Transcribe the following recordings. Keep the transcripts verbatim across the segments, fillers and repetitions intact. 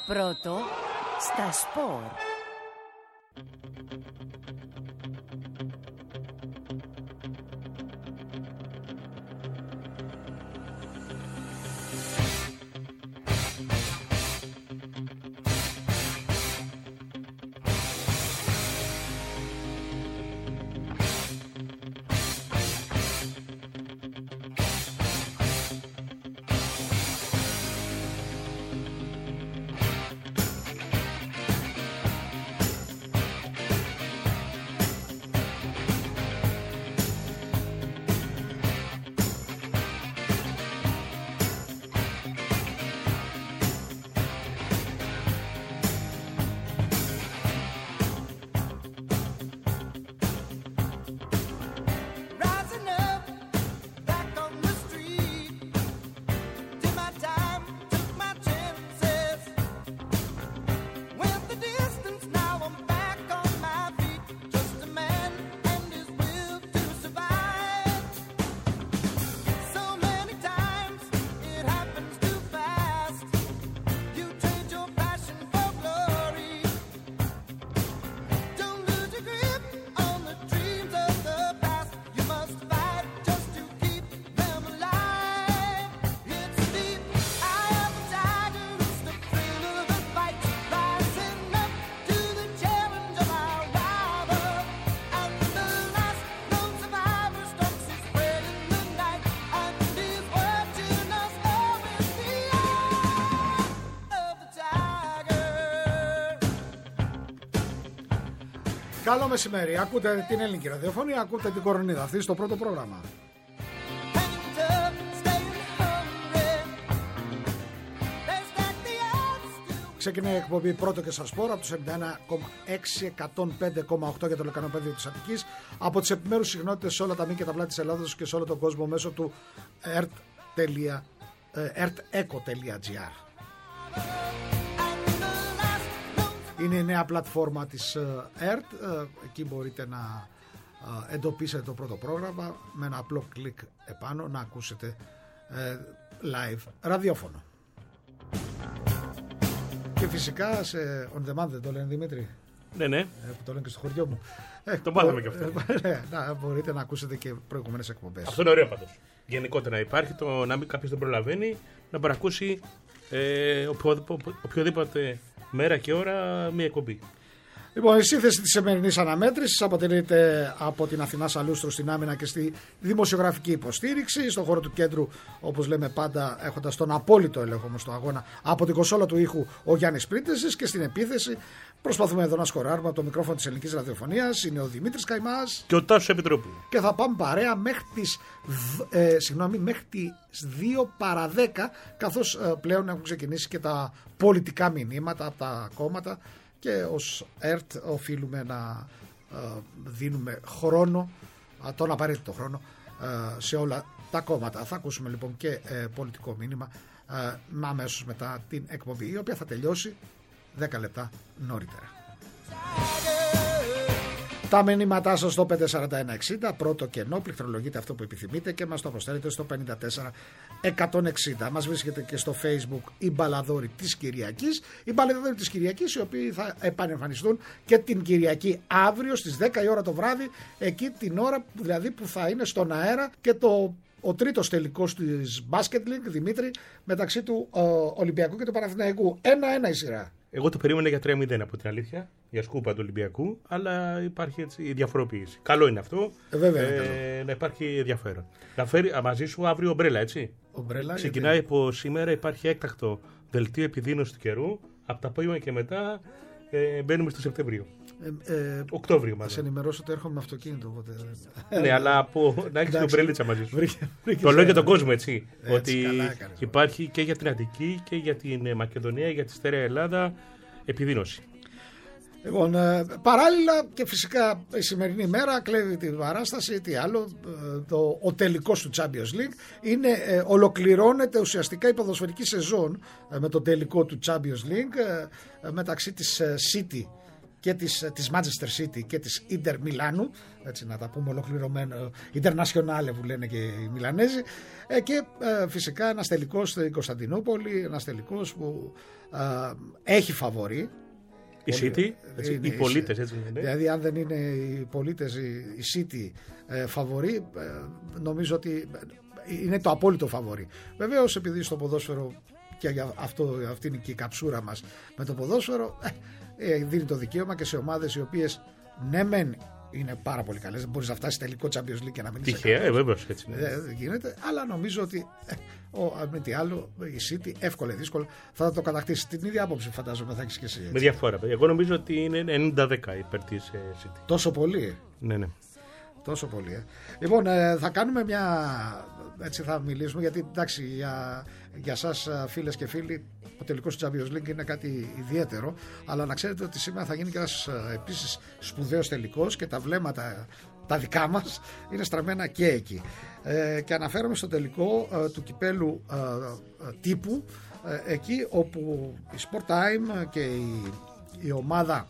Πρώτο στα σπορ. Καλό μεσημέρι. Ακούτε την ελληνική ραδιοφωνία, ακούτε την Κορονίδα αυτή στο πρώτο πρόγραμμα. Ξεκινάει η εκπομπή πρώτο και σας σπόρα από τους εβδομήντα ένα κόμμα έξι, εκατόν πέντε κόμμα οκτώ για το λεκανοπέδιο της Αττικής, από τις επιμέρους συγνότητες σε όλα τα μήκη και τα πλάτη της Ελλάδος και σε όλο τον κόσμο μέσω του ερτ-εκο τελεία τζι άρ. Είναι η νέα πλατφόρμα της ΕΡΤ, εκεί μπορείτε να εντοπίσετε το πρώτο πρόγραμμα με ένα απλό κλικ επάνω να ακούσετε live ραδιόφωνο. Και φυσικά σε on demand, δεν το λένε Δημήτρη? Ναι, ναι. Ε, που το λένε και στο χωριό μου. Ε, το μάθαμε και αυτό. Ε, να, μπορείτε να ακούσετε και προηγούμενες εκπομπές. Αυτό είναι ωραίο πάντως. Γενικότερα υπάρχει το να μην κάποιος δεν προλαβαίνει να παρακούσει ε, οποιοδήποτε, οποιοδήποτε μέρα και ώρα μία εκπομπή. Λοιπόν, η σύνθεση της σημερινής αναμέτρησης αποτελείται από την Αθηνά Σαλούστρο στην άμυνα και στη δημοσιογραφική υποστήριξη. Στον χώρο του κέντρου, όπως λέμε πάντα, έχοντας τον απόλυτο έλεγχο στο αγώνα, από την κονσόλα του ήχου ο Γιάννης Πρίτεζης, και στην επίθεση προσπαθούμε εδώ να σκοράρουμε από το μικρόφωνο της ελληνικής ραδιοφωνίας. Είναι ο Δημήτρης Καϊμάς και ο Τάσος Επιτρόπου. Και θα πάμε παρέα μέχρι τις, ε, συγγνώμη, μέχρι τις δύο παρά δέκα, καθώς ε, πλέον έχουν ξεκινήσει και τα πολιτικά μηνύματα από τα κόμματα. Και ως ΕΡΤ οφείλουμε να ε, δίνουμε χρόνο, τον απαραίτητο χρόνο, ε, σε όλα τα κόμματα. Θα ακούσουμε λοιπόν και ε, πολιτικό μήνυμα ε, αμέσως μετά την εκπομπή, η οποία θα τελειώσει δέκα λεπτά νωρίτερα. Τα μηνύματά σας στο πέντε σαράντα ένα εξήντα, πρώτο κενό, πληκτρολογείτε αυτό που επιθυμείτε και μας το αποστέλετε στο πενήντα τέσσερα εκατόν εξήντα. Μας βρίσκεται και στο Facebook η Μπαλαδόροι της Κυριακής, οι Μπαλαδόροι της Κυριακής, οι οποίοι θα επανεμφανιστούν και την Κυριακή αύριο στις δέκα η ώρα το βράδυ, εκεί την ώρα δηλαδή που θα είναι στον αέρα και το ο τρίτος τελικός της Basket League, Δημήτρη, μεταξύ του ε, Ολυμπιακού και του Παναθηναϊκού. ένα-ένα η σειρά. Εγώ το περίμενα για τρία μηδέν από την αλήθεια, για σκούπα του Ολυμπιακού, αλλά υπάρχει έτσι η διαφοροποίηση. Καλό είναι αυτό. Ε, βέβαια, ε, καλό. Να υπάρχει ενδιαφέρον. Να φέρει μαζί σου αύριο ομπρέλα, έτσι. Ομπρέλα, ξεκινάει γιατί... από σήμερα, υπάρχει έκτακτο δελτίο επιδείνωση του καιρού. Από τα απόγευμα και μετά ε, μπαίνουμε στο Σεπτέμβριο. Ε, ε, Οκτώβριο μάλλον. Θα σε ενημερώσω ότι έρχομαι με αυτοκίνητο. Οπότε... ναι, αλλά από, να έχεις την ομπρέλιτσα μαζί σου. Βρήκε, βρήκε το λέω για τον κόσμο, έτσι. έτσι ότι καλά, υπάρχει και για την Αττική και για την Μακεδονία, για τη Στέρεα Ελλάδα επιδείνωση. Λοιπόν, ε, παράλληλα και φυσικά η σημερινή μέρα κλέβει την παράσταση, τι άλλο, ε, το, ο τελικός του Champions League. Είναι, ε, ολοκληρώνεται ουσιαστικά η ποδοσφαιρική σεζόν ε, με το τελικό του Champions League ε, ε, μεταξύ της ε, City και της, της Manchester City και της Inter Μιλάνου, έτσι να τα πούμε ολοκληρωμένο, Internazionale που λένε και οι Μιλανέζοι, ε, και ε, φυσικά ένας τελικός στην Κωνσταντινούπολη, ένας τελικός που ε, έχει φαβορί. Η City, έτσι, οι πολίτες, έτσι είναι. Δηλαδή αν δεν είναι οι πολίτες, η City ε, φαβορί, ε, νομίζω ότι είναι το απόλυτο φαβορί. Βεβαίως επειδή στο ποδόσφαιρο, και για αυτό, αυτή είναι και η καψούρα μας με το ποδόσφαιρο, ε, δίνει το δικαίωμα και σε ομάδες οι οποίες ναι μεν είναι πάρα πολύ καλές, δεν μπορείς να φτάσεις τελικό Champions League και να μην είσαι τυχαία, ε, βέβαιως, έτσι είναι. Δεν δε γίνεται, αλλά νομίζω ότι ε, ο, με τι άλλο η City εύκολα ή δύσκολα θα το κατακτήσει. Την ίδια άποψη φαντάζομαι θα έχεις και εσύ. Έτσι. Με διαφορά. Εγώ νομίζω ότι είναι ενενήντα δέκα υπέρ της ε, City. Τόσο πολύ. Ναι, ναι. Τόσο πολύ. Ε. Λοιπόν, ε, θα κάνουμε μια. Έτσι θα μιλήσουμε, γιατί εντάξει, για, για σας φίλες και φίλοι, ο τελικός του Champions League είναι κάτι ιδιαίτερο. Αλλά να ξέρετε ότι σήμερα θα γίνει και ένας επίσης σπουδαίος τελικός και τα βλέμματα τα δικά μας είναι στραμμένα και εκεί. Ε, και αναφέρομαι στο τελικό ε, του κυπέλου ε, ε, τύπου, ε, εκεί όπου η Sport Time και η, η ομάδα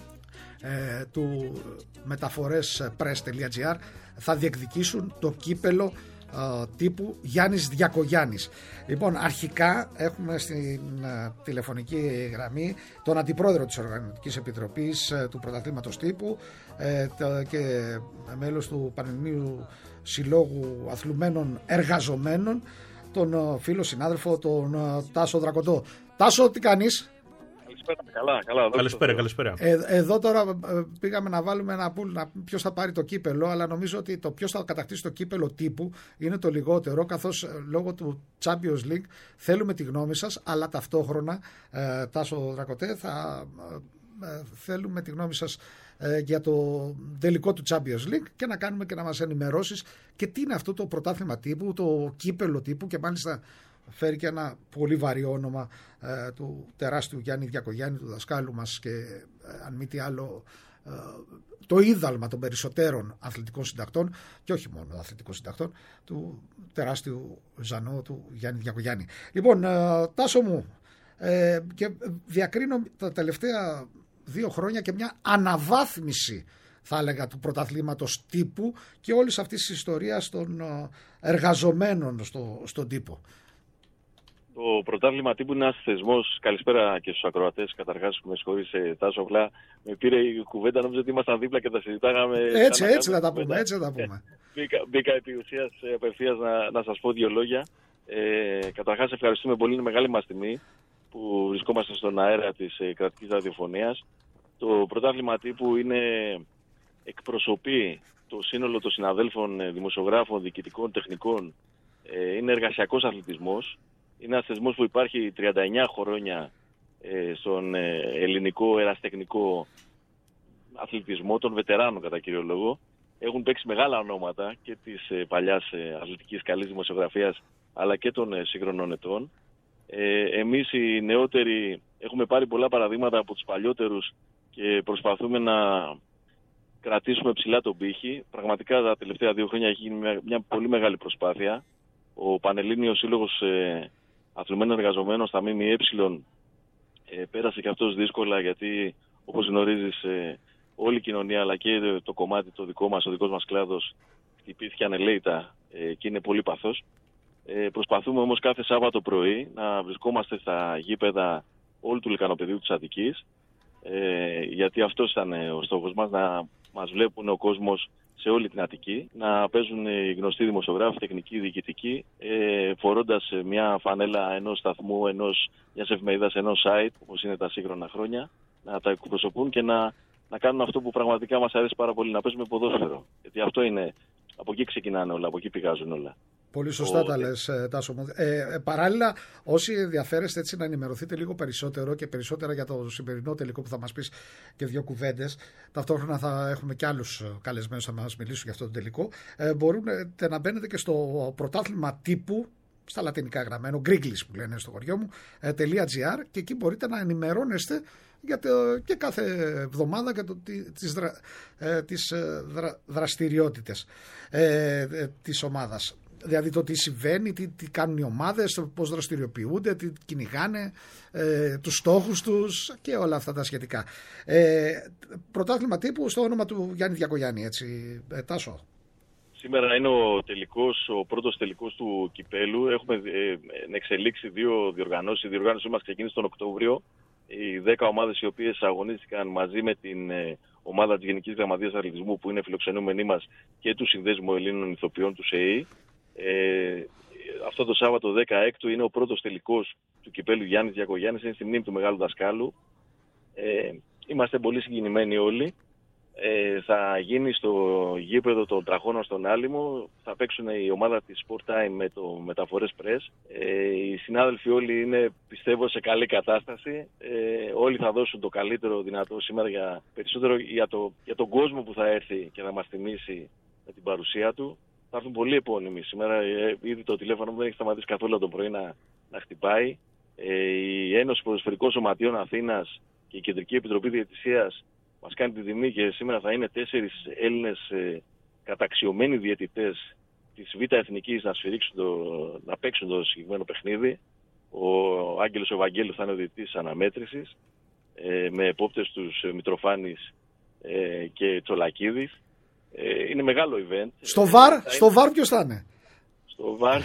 ε, του μεταφορές press.gr θα διεκδικήσουν το κύπελο ε, τύπου Γιάννης Διακογιάννης. Λοιπόν, αρχικά έχουμε στην ε, τηλεφωνική γραμμή τον αντιπρόεδρο της Οργανωτικής Επιτροπής ε, του Πρωταθλήματος Τύπου ε, το, και μέλος του Πανελληνίου Συλλόγου Αθλουμένων Εργαζομένων, τον ε, φίλο συνάδελφο τον ε, Τάσο Δρακοντό. Τάσο, τι κάνεις? Καλά, καλά. Καλησπέρα, καλησπέρα. Ε, εδώ τώρα πήγαμε να βάλουμε ένα πουλ ποιος θα πάρει το κύπελο, αλλά νομίζω ότι το ποιος θα κατακτήσει το κύπελο τύπου είναι το λιγότερο, καθώς λόγω του Champions League θέλουμε τη γνώμη σας, αλλά ταυτόχρονα ε, Τάσο Δρακοτέ θα ε, θέλουμε τη γνώμη σας ε, για το τελικό του Champions League και να κάνουμε και να μας ενημερώσεις και τι είναι αυτό το πρωτάθλημα τύπου, το κύπελο τύπου, και μάλιστα φέρει και ένα πολύ βαρύ όνομα ε, του τεράστιου Γιάννη Διακογιάννη, του δασκάλου μας, και ε, αν μη τι άλλο ε, το είδαλμα των περισσότερων αθλητικών συντακτών, και όχι μόνο αθλητικών συντακτών, του τεράστιου Ζανό του Γιάννη Διακογιάννη. Λοιπόν, ε, Τάσο μου, ε, και διακρίνω τα τελευταία δύο χρόνια και μια αναβάθμιση, θα έλεγα, του πρωταθλήματος τύπου και όλης αυτής της ιστορίας των ε, εργαζομένων στο, στον τύπο. Το πρωτάθλημα τύπου είναι ένας θεσμός. Καλησπέρα και στους ακροατές. Καταρχάς, με συγχωρείς, Τάσο, απλά με πήρε η κουβέντα, νόμιζα ότι ήμασταν δίπλα και τα συζητάγαμε. Έτσι, έτσι θα τα πούμε. Έτσι θα τα πούμε. μπήκα, μπήκα επί ουσίας απευθείας να, να σας πω δύο λόγια. Ε, καταρχάς, ευχαριστούμε πολύ. Είναι μεγάλη μας τιμή που βρισκόμαστε στον αέρα της ε, κρατικής ραδιοφωνίας. Το πρωτάθλημα τύπου είναι, εκπροσωπεί το σύνολο των συναδέλφων δημοσιογράφων, διοικητικών, τεχνικών. Ε, είναι εργασιακός αθλητισμός. Είναι ένας θεσμός που υπάρχει τριάντα εννέα χρόνια ε, στον ε, ελληνικό ερασιτεχνικό αθλητισμό, των βετεράνων κατά κύριο λόγο. Έχουν παίξει μεγάλα ονόματα και της ε, παλιάς ε, αθλητικής καλής δημοσιογραφίας, αλλά και των ε, σύγχρονων ετών. Ε, εμείς οι νεότεροι έχουμε πάρει πολλά παραδείγματα από τους παλιότερους και προσπαθούμε να κρατήσουμε ψηλά τον πύχη. Πραγματικά τα τελευταία δύο χρόνια έχει γίνει μια, μια πολύ μεγάλη προσπάθεια. Ο Πανελλήνιος Σύλλογος ε, Αθλουμένων Εργαζομένων στα ΜΜΕ ε, πέρασε και αυτός δύσκολα, γιατί όπως γνωρίζεις ε, όλη η κοινωνία, αλλά και το κομμάτι το δικό μας, ο δικός μας κλάδος, χτυπήθηκε ανελαίητα ε, και είναι πολύ παθός. Ε, προσπαθούμε όμως κάθε Σάββατο πρωί να βρισκόμαστε στα γήπεδα όλου του Λυκανοπεδίου της Αττικής, ε, γιατί αυτός ήταν ο στόχος μας, να μας βλέπουν ο κόσμος σε όλη την Αττική, να παίζουν οι γνωστοί δημοσιογράφοι, τεχνικοί, διοικητικοί, ε, φορώντας μια φανέλα ενός σταθμού, ενός, μιας εφημερίδας, ενός site, όπως είναι τα σύγχρονα χρόνια, να τα εκπροσωπούν και να, να κάνουν αυτό που πραγματικά μας αρέσει πάρα πολύ, να παίζουμε ποδόσφαιρο. Γιατί αυτό είναι, από εκεί ξεκινάνε όλα, από εκεί πηγάζουν όλα. Πολύ σωστά τα λες, Τάσο μου. Ε, παράλληλα, όσοι ενδιαφέρεστε έτσι να ενημερωθείτε λίγο περισσότερο και περισσότερα για το σημερινό τελικό που θα μας πεις και δύο κουβέντες, ταυτόχρονα θα έχουμε και άλλους καλεσμένους να μας μιλήσουν για αυτό το τελικό, ε, μπορείτε να μπαίνετε και στο πρωτάθλημα τύπου, στα λατινικά γραμμένο, Γκρίγκλις που λένε στο χωριό μου, .gr, και εκεί μπορείτε να ενημερώνεστε για το, και κάθε εβδομάδα για το, τις, δρα, ε, τις δρα, δραστηριότητες ε, ε, της ομάδας. δηλαδή το τι συμβαίνει, τι, τι κάνουν οι ομάδες, πώς δραστηριοποιούνται, τι κυνηγάνε, ε, τους στόχους τους και όλα αυτά τα σχετικά. Ε, πρωτάθλημα τύπου στο όνομα του Γιάννη Διακογιάννη, έτσι, ε, Τάσο. Σήμερα είναι ο τελικός, ο πρώτος τελικός του κυπέλου. Έχουμε ε, εξελίξει δύο διοργανώσεις. Η διοργάνωσή μας ξεκίνησε τον Οκτώβριο. Οι δέκα ομάδες οι οποίες αγωνίστηκαν μαζί με την ε, ομάδα της Γενικής Γραμματείας Αθλητισμού, που είναι φιλοξενούμενοι μας, και του Συνδέσμου Ελλήνων Ηθοποιών του ΣΕΗ. Ε, αυτό το Σάββατο δεκαέξι είναι ο πρώτος τελικός του κυπέλου Γιάννης Διακογιάννης. Είναι στη μνήμη του μεγάλου δασκάλου. Ε, είμαστε πολύ συγκινημένοι όλοι. Ε, θα γίνει στο γήπεδο των Τραχώνων στον Άλυμο. Θα παίξουν η ομάδα της Sport Time με το Μεταφορές Press. Ε, οι συνάδελφοι όλοι είναι, πιστεύω, σε καλή κατάσταση. Ε, όλοι θα δώσουν το καλύτερο δυνατό σήμερα, για, περισσότερο για, το, για τον κόσμο που θα έρθει και θα μας τιμήσει με την παρουσία του. Θα έρθουν πολλοί επώνυμοι σήμερα. Ε, ήδη το τηλέφωνο μου δεν έχει σταματήσει καθόλου το πρωί να, να χτυπάει. Ε, η Ένωση Ποδοσφαιρικών Σωματείων Αθήνας και η Κεντρική Επιτροπή Διαιτησίας μας κάνει τη τιμή και σήμερα θα είναι τέσσερις Έλληνες ε, καταξιωμένοι διαιτητές της Β' Εθνικής να σφυρίξουν το, να παίξουν το συγκεκριμένο παιχνίδι. Ο Άγγελος Ευαγγέλου θα είναι ο διαιτητής αναμέτρησης, ε, με επόπτες τους ε, Μητροφάνης ε, και Τσολακίδης. Ε, είναι μεγάλο event. Στο βαρ, ε, στο βαρ ποιος θα είναι? Στο βαρ,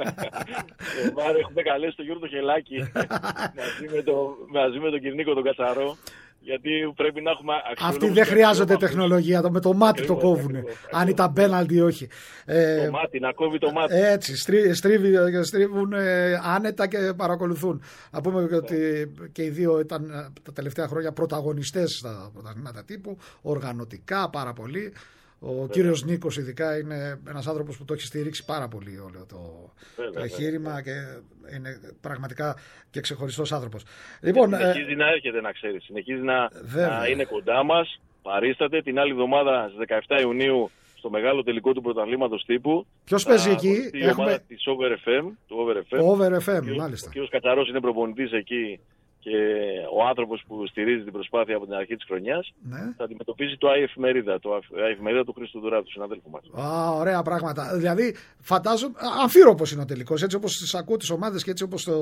στο βαρ έχουμε καλέσει τον Γιώργο το Χελάκη μαζί με, το, μαζί με τον Κυρνίκο τον Κατσαρό. Γιατί πρέπει να έχουμε Αυτοί δεν χρειάζονται τεχνολογία, το με το μάτι ακριβώς, το κόβουν. Αν ήταν πέναλτι ή όχι. Το ε, μάτι, να κόβει το μάτι. Έτσι, στρίβει, στρίβουν ε, άνετα και παρακολουθούν. Να πούμε yeah. ότι και οι δύο ήταν τα τελευταία χρόνια πρωταγωνιστές στα πρωταθλήματα τύπου, οργανωτικά πάρα πολύ. Ο βέβαια. Κύριος Νίκος ειδικά είναι ένας άνθρωπος που το έχει στηρίξει πάρα πολύ όλο το, το εγχείρημα και είναι πραγματικά και ξεχωριστός άνθρωπος. Λοιπόν, συνεχίζει ε... να έρχεται, να ξέρει. Συνεχίζει να, να είναι κοντά μας. Παρίσταται την άλλη εβδομάδα στις δεκαεπτά Ιουνίου στο μεγάλο τελικό του πρωταθλήματος τύπου. Ποιος παίζει εκεί? Η Έχουμε... ομάδα της Over εφ εμ. Του Over εφ εμ. Over εφ εμ, μάλιστα. Ο κύριος Κατσαρός είναι προπονητής εκεί και ο άνθρωπος που στηρίζει την προσπάθεια από την αρχή της χρονιάς, ναι, θα αντιμετωπίσει το Άι Εφημερίδα, το Άι Εφημερίδα του Χρήστου Δουρά, του συναδέλφου μας. Α, ωραία πράγματα. Δηλαδή, φαντάζομαι, αμφίροπος είναι ο τελικός, έτσι όπως τις ακούω τις ομάδες και έτσι όπως το...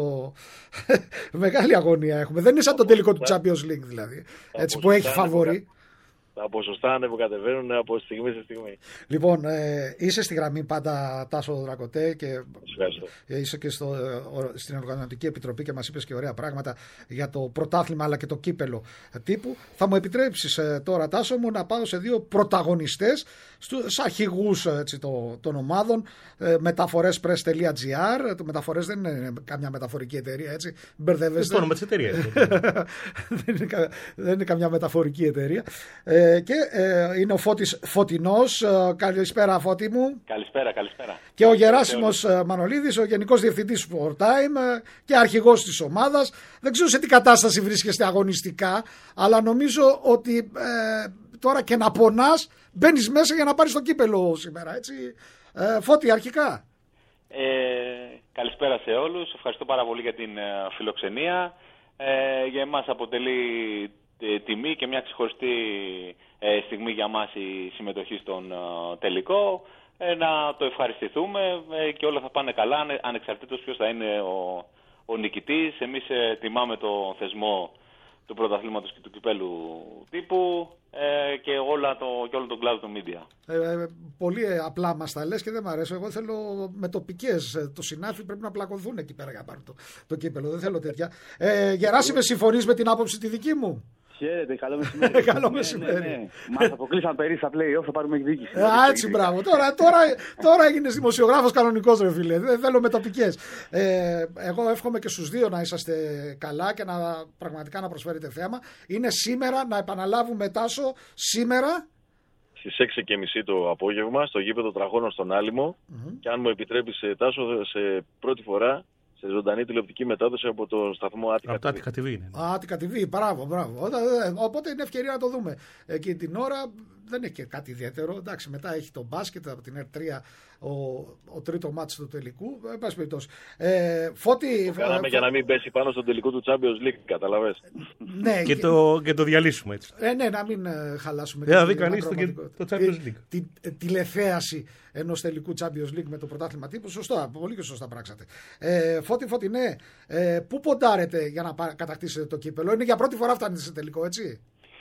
Μεγάλη αγωνία έχουμε. Δεν είναι σαν το τελικό του Champions League δηλαδή, έτσι που έχει φαβορί. Τα ποσοστά ανεβοκατεβαίνουν από στιγμή σε στιγμή. Λοιπόν, ε, είσαι στη γραμμή πάντα, Τάσο Δρακοτέ, και είσαι και στο, ε, στην Οργανωτική Επιτροπή και μας είπες και ωραία πράγματα για το πρωτάθλημα αλλά και το κύπελο τύπου. Θα μου επιτρέψεις ε, τώρα, Τάσο μου, να πάω σε δύο πρωταγωνιστές, στους αρχηγούς έτσι, το, των ομάδων, ε, μεταφορές press τελεία τζι άρ. Το μεταφορές δεν είναι καμιά μεταφορική εταιρεία, έτσι. Μπερδεύεστε. Το όνομα της εταιρείας. δεν, είναι, δεν είναι καμιά μεταφορική εταιρεία. Ε, και ε, είναι ο Φώτης Φωτεινός. Ε, καλησπέρα, Φώτη μου. Καλησπέρα, καλησπέρα. Και ο Γεράσιμος Μανολίδης, ο Γενικός Διευθυντής Sport Time ε, και αρχηγός της ομάδας. Δεν ξέρω σε τι κατάσταση βρίσκεστε αγωνιστικά, αλλά νομίζω ότι ε, τώρα και να πονάς μπαίνεις μέσα για να πάρεις το κύπελο σήμερα, έτσι. Ε, Φώτη, αρχικά. Ε, καλησπέρα σε όλους. Ευχαριστώ πάρα πολύ για την φιλοξενία. Ε, για εμάς αποτελεί τιμή και μια ξεχωριστή ε, στιγμή για μας η συμμετοχή στον ε, τελικό. Ε, να το ευχαριστηθούμε ε, και όλα θα πάνε καλά, ανεξαρτήτως ποιος θα είναι ο, ο νικητής. Εμείς ε, τιμάμε το θεσμό του πρωταθλήματος και του κυπέλου τύπου ε, και, όλα το, και όλο τον κλάδο του media. Ε, ε, πολύ απλά μας τα λες και δεν μ' αρέσει. Εγώ θέλω με τοπικές. Το συνάφι πρέπει να πλακωθούν εκεί πέρα για να πάρουν το, το κύπελο. Δεν θέλω τέτοια. Ε, Γεράσιμε, συμφωνείς με την άποψη τη δική μου? Χαίρετε, καλό μεσημέρι. Καλό μεσημέρι. Ναι, ναι, ναι. Μας αποκλείσαν πέρυσι στα play-off, θα πάρουμε εκδίκηση. Α, έτσι, μπράβο. Τώρα, τώρα, τώρα έγινες δημοσιογράφος κανονικός, ρε φίλε. Δεν θέλω μετοπικές. Ε, εγώ εύχομαι και στους δύο να είσαστε καλά και να πραγματικά να προσφέρετε θέμα. Είναι σήμερα, να επαναλάβουμε, Τάσο, σήμερα στις έξι και μισή το απόγευμα στο γήπεδο Τραχώνων στον Άλυμο. Mm-hmm. Και αν μου επιτρέπεις, Τάσο, σε πρώτη φορά σε ζωντανή τηλεοπτική μετάδοση από το σταθμό Άτικα τι βι. Άτικα τι βι, μπράβο, μπράβο. Οπότε είναι ευκαιρία να το δούμε. Εκείνη την ώρα δεν έχει και κάτι ιδιαίτερο. Εντάξει, μετά έχει το μπάσκετ από την Ερ τρία, ο, ο τρίτο μάτς του τελικού. Εν πάση περιπτώσει. Ε, Φώτη. Το κάναμε ε, για να μην πέσει πάνω στον τελικό του Champions League, καταλαβες. Ναι, και, το, και το διαλύσουμε έτσι. Ε, ναι, να μην ε, χαλάσουμε. Δεν θα δει κανείς το, το Champions League. Τη, τη, τηλεθέαση ενός τελικού Champions League με το πρωτάθλημα τύπου. Σωστά, πολύ και σωστά πράξατε. Ε, Φώτη, Φώτη, ναι. Ε, πού ποντάρετε για να κατακτήσετε το κύπελο? Είναι για πρώτη φορά φτάνετε σε τελικό, έτσι?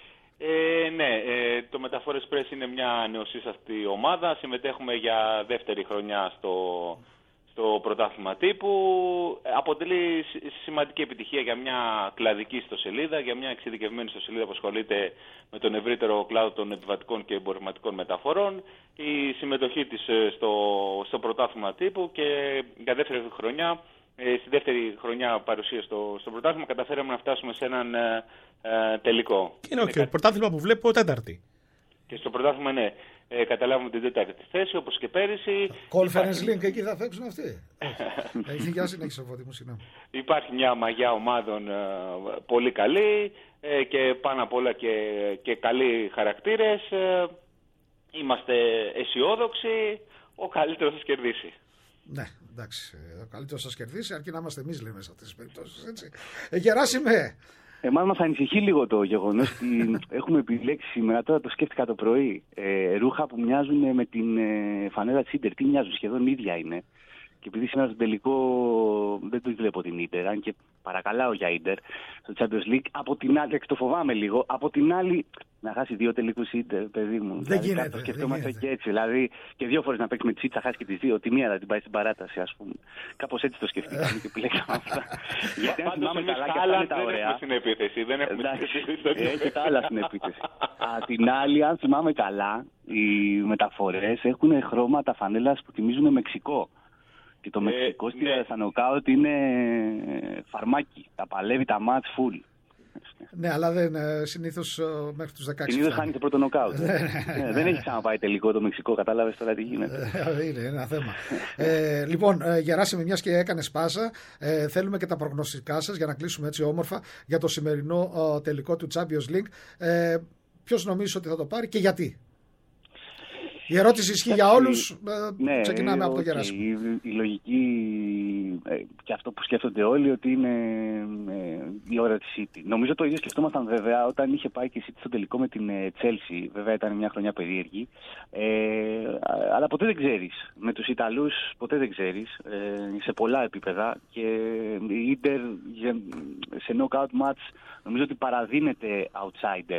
Ε, ναι, ε, το Μεταφορές Press είναι μια νεοσύστατη ομάδα. Συμμετέχουμε για δεύτερη χρονιά στο, στο πρωτάθλημα τύπου. Αποτελεί σημαντική επιτυχία για μια κλαδική ιστοσελίδα, για μια εξειδικευμένη ιστοσελίδα που ασχολείται με τον ευρύτερο κλάδο των επιβατικών και εμπορευματικών μεταφορών. Η συμμετοχή της στο, στο πρωτάθλημα τύπου και για δεύτερη χρονιά, ε, στη δεύτερη χρονιά παρουσία στο, στο πρωτάθλημα, καταφέραμε να φτάσουμε σε έναν ε, ε, τελικό. Και είναι okay, πρωτάθλημα που βλέπω τέταρτη. Και στο πρωτάθλημα, ναι, ε, καταλάβουμε την τέταρτη θέση, όπως και πέρυσι. Conference Link, εκεί θα παίξουν αυτοί. Έχει για συνέχιση ο Φώτη μου, συγγνώμη. Υπάρχει μια μαγιά ομάδων ε, πολύ καλή ε, και πάνω απ' όλα και, και καλοί χαρακτήρες. Ε, είμαστε αισιόδοξοι, ο καλύτερος θα κερδίσει. Ναι, εντάξει, ο καλύτερος θα κερδίσει, αρκεί να είμαστε εμείς, λέμε, σε αυτές τις περιπτώσεις, έτσι. Ε, Γεράσιμε. Εμάς μας ανησυχεί λίγο το γεγονός ότι έχουμε επιλέξει σήμερα, τώρα το σκέφτηκα το πρωί, ε, ρούχα που μοιάζουν με την ε, φανέλα της Ίντερ. Τι μοιάζουν, σχεδόν ίδια είναι. Και επειδή σήμερα στο τελικό δεν το βλέπω την Ίντερ, αν και παρακαλάω για Ίντερ στο Champions League, από την άλλη, το φοβάμαι λίγο, από την άλλη να χάσει δύο τελικούς Ίντερ, παιδί μου. Δεν δηλαδή, γίνεται. Το σκεφτόμαστε και έτσι. Δηλαδή και δύο φορές να παίξει με τη City, θα χάσει και τις δύο. Τη μία θα την πάει στην παράταση, ας πούμε. Κάπως έτσι το σκεφτήκαμε και επιλέξαμε αυτά. Γιατί αν θυμάμαι καλά και αυτά είναι τα ωραία. Δεν έχουμε στην επίθεση. Δεν έχουμε Έχει τα άλλα στην επίθεση. Απ' την άλλη, αν θυμάμαι καλά, οι μεταφορές έχουν χρώματα φανέλας που θυμίζουν Μεξικό. Και το ε, Μεξικό στη ναι. στα νοκάουτ είναι φαρμάκι. Τα παλεύει τα match full. Ναι, αλλά δεν, συνήθως μέχρι τους δεκαέξι. Συνήθως χάνει το πρώτο νοκάουτ. ναι, δεν έχει ξαναπάει τελικό το Μεξικό, κατάλαβες τώρα τι γίνεται. είναι ένα θέμα. ε, λοιπόν, Γεράσιμε, μιας και έκανες πάσα, ε, θέλουμε και τα προγνωστικά σας για να κλείσουμε έτσι όμορφα για το σημερινό ε, τελικό του Champions League. Ε, ποιος νομίζεις ότι θα το πάρει και γιατί? Η ερώτηση ισχύει για όλους. Ναι, ξεκινάμε από το Γεράσιμο. Η, η λογική ε, και αυτό που σκέφτονται όλοι ότι είναι ε, η ώρα της City. Νομίζω το ίδιο σκεφτόμασταν βέβαια όταν είχε πάει και η City στο τελικό με την Chelsea. Βέβαια ήταν μια χρονιά περίεργη. Ε, αλλά ποτέ δεν ξέρεις. Με τους Ιταλούς ποτέ δεν ξέρεις. Ε, σε πολλά επίπεδα. Και η Inter σε knockout match νομίζω ότι παραδίνεται outsider.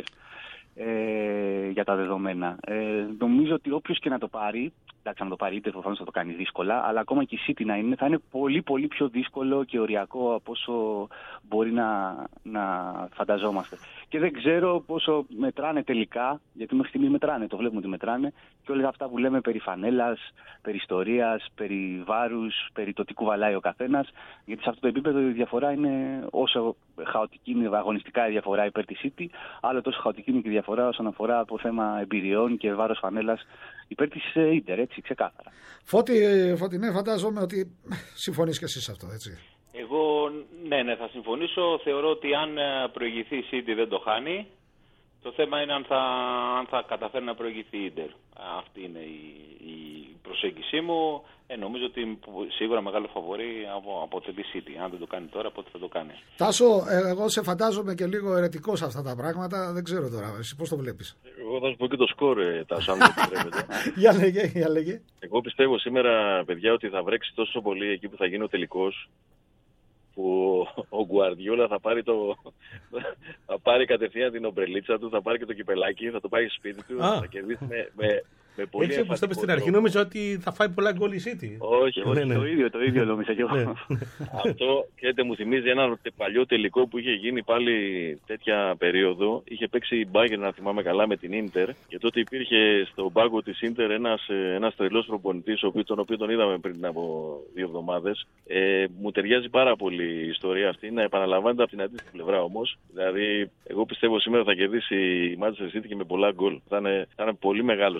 Ε, για τα δεδομένα. Ε, νομίζω ότι όποιος και να το πάρει, εντάξει, να το πάρει, είτε προφανώς θα το κάνει δύσκολα, αλλά ακόμα και η City να είναι, θα είναι πολύ πολύ πιο δύσκολο και οριακό από όσο μπορεί να, να φανταζόμαστε. Και δεν ξέρω πόσο μετράνε τελικά, γιατί μέχρι στιγμή μετράνε, το βλέπουμε ότι μετράνε, και όλα αυτά που λέμε περί φανέλας, περί ιστορίας, περί βάρους, περί το τι κουβαλάει ο καθένας, γιατί σε αυτό το επίπεδο η διαφορά είναι όσο χαοτική είναι αγωνιστικά η διαφορά υπέρ της City, άλλο τόσο χαοτική είναι και η διαφορά όσον αφορά από θέμα εμπειριών και βάρος φανέλας υπέρ της Ίντερ, έτσι, ξεκάθαρα. Φώτη, Φώτη, ναι, φαντάζομαι ότι συμφωνείς και εσύ σε αυτό, έτσι. Εγώ, ναι, ναι, θα συμφωνήσω. Θεωρώ ότι αν προηγηθεί η City δεν το χάνει. Το θέμα είναι αν θα, αν θα καταφέρει να προηγηθεί η Ίντερ. Αυτή είναι η, η προσέγγιση μου. Ε, νομίζω ότι σίγουρα μεγάλο φαβορί από, αποτελεί η City. Αν δεν το κάνει τώρα, πότε θα το κάνει. Τάσο, εγώ σε φαντάζομαι και λίγο ερετικό σε αυτά τα πράγματα. Δεν ξέρω τώρα, εσύ πώς το βλέπεις? Εγώ θα σου πω και το σκορ, Τάσο, αν δεν επιτρέπετε. Για λέγε, για λέγε. Εγώ πιστεύω σήμερα, παιδιά, ότι θα βρέξει τόσο πολύ εκεί που θα γίνει ο τελικός, που ο Γκουαρδιόλα θα πάρει, το, θα πάρει κατευθείαν την ομπρελίτσα του, θα πάρει και το κυπελάκι, θα το πάει στο σπίτι του, Α. θα κερδίσει με, με, με πολύ έτσι όπως το είπες στην αρχή, νόμιζα ότι θα φάει πολλά γκολ η City. Όχι, όχι, ναι, ναι. Το ίδιο, το ίδιο νόμιζα και εγώ. Αυτό, ξέρετε, μου θυμίζει ένα παλιό τελικό που είχε γίνει πάλι τέτοια περίοδο. Είχε παίξει η Bayern, να θυμάμαι καλά, με την Ίντερ, και τότε υπήρχε στον πάγκο της Ίντερ ένας, ένας τρελός προπονητής, τον οποίο τον είδαμε πριν από δύο εβδομάδες. Ε, μου ταιριάζει πάρα πολύ η ιστορία αυτή, να επαναλαμβάνεται από την αντίστοιχη πλευρά όμως. Δηλαδή, εγώ πιστεύω σήμερα θα κερδίσει η Manchester City και με πολλά γκολ. Θα είναι, θα είναι πολύ μεγάλος τελικός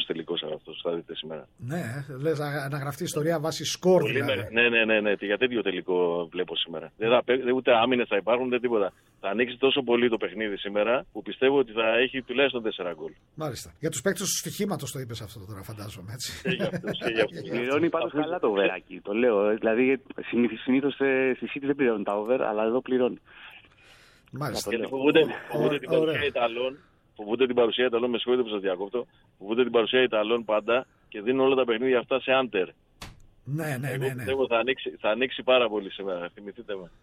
ατμόσφαιρα αυτό θα δείτε σήμερα. Ναι, λες να, να γραφτεί ιστορία βάσει σκορ. Πολύ Δηλαδή. με, ναι, ναι, ναι, ναι, για τέτοιο τελικό βλέπω σήμερα. Δεν θα, ούτε άμυνες θα υπάρχουν, ούτε τίποτα. Θα ανοίξει τόσο πολύ το παιχνίδι σήμερα που πιστεύω ότι θα έχει τουλάχιστον τέσσερα γκολ. Μάλιστα. Για τους παίκτες του στοιχήματος το είπες αυτό τώρα, φαντάζομαι. Έτσι. Και για αυτούς, και για αυτούς. Πληρώνει πάντως καλά το overάκι, το λέω. Δηλαδή συνήθως στη City δεν πληρώνουν τα over, αλλά εδώ πληρώνει. Μάλιστα. Γιατί φοβούνται, φοβούνται την παρουσία Ιταλών. Φοβούνται την παρουσία Ιταλών, με συγχωρείτε που σας διακόπτω. Φοβούνται την παρουσία Ιταλών πάντα και δίνουν όλα τα παιχνίδια αυτά σε άντερ. Ναι, ναι, ναι. ναι. Εγώ θα ανοίξει, θα ανοίξει πάρα πολύ σήμερα. Θυμηθείτε με.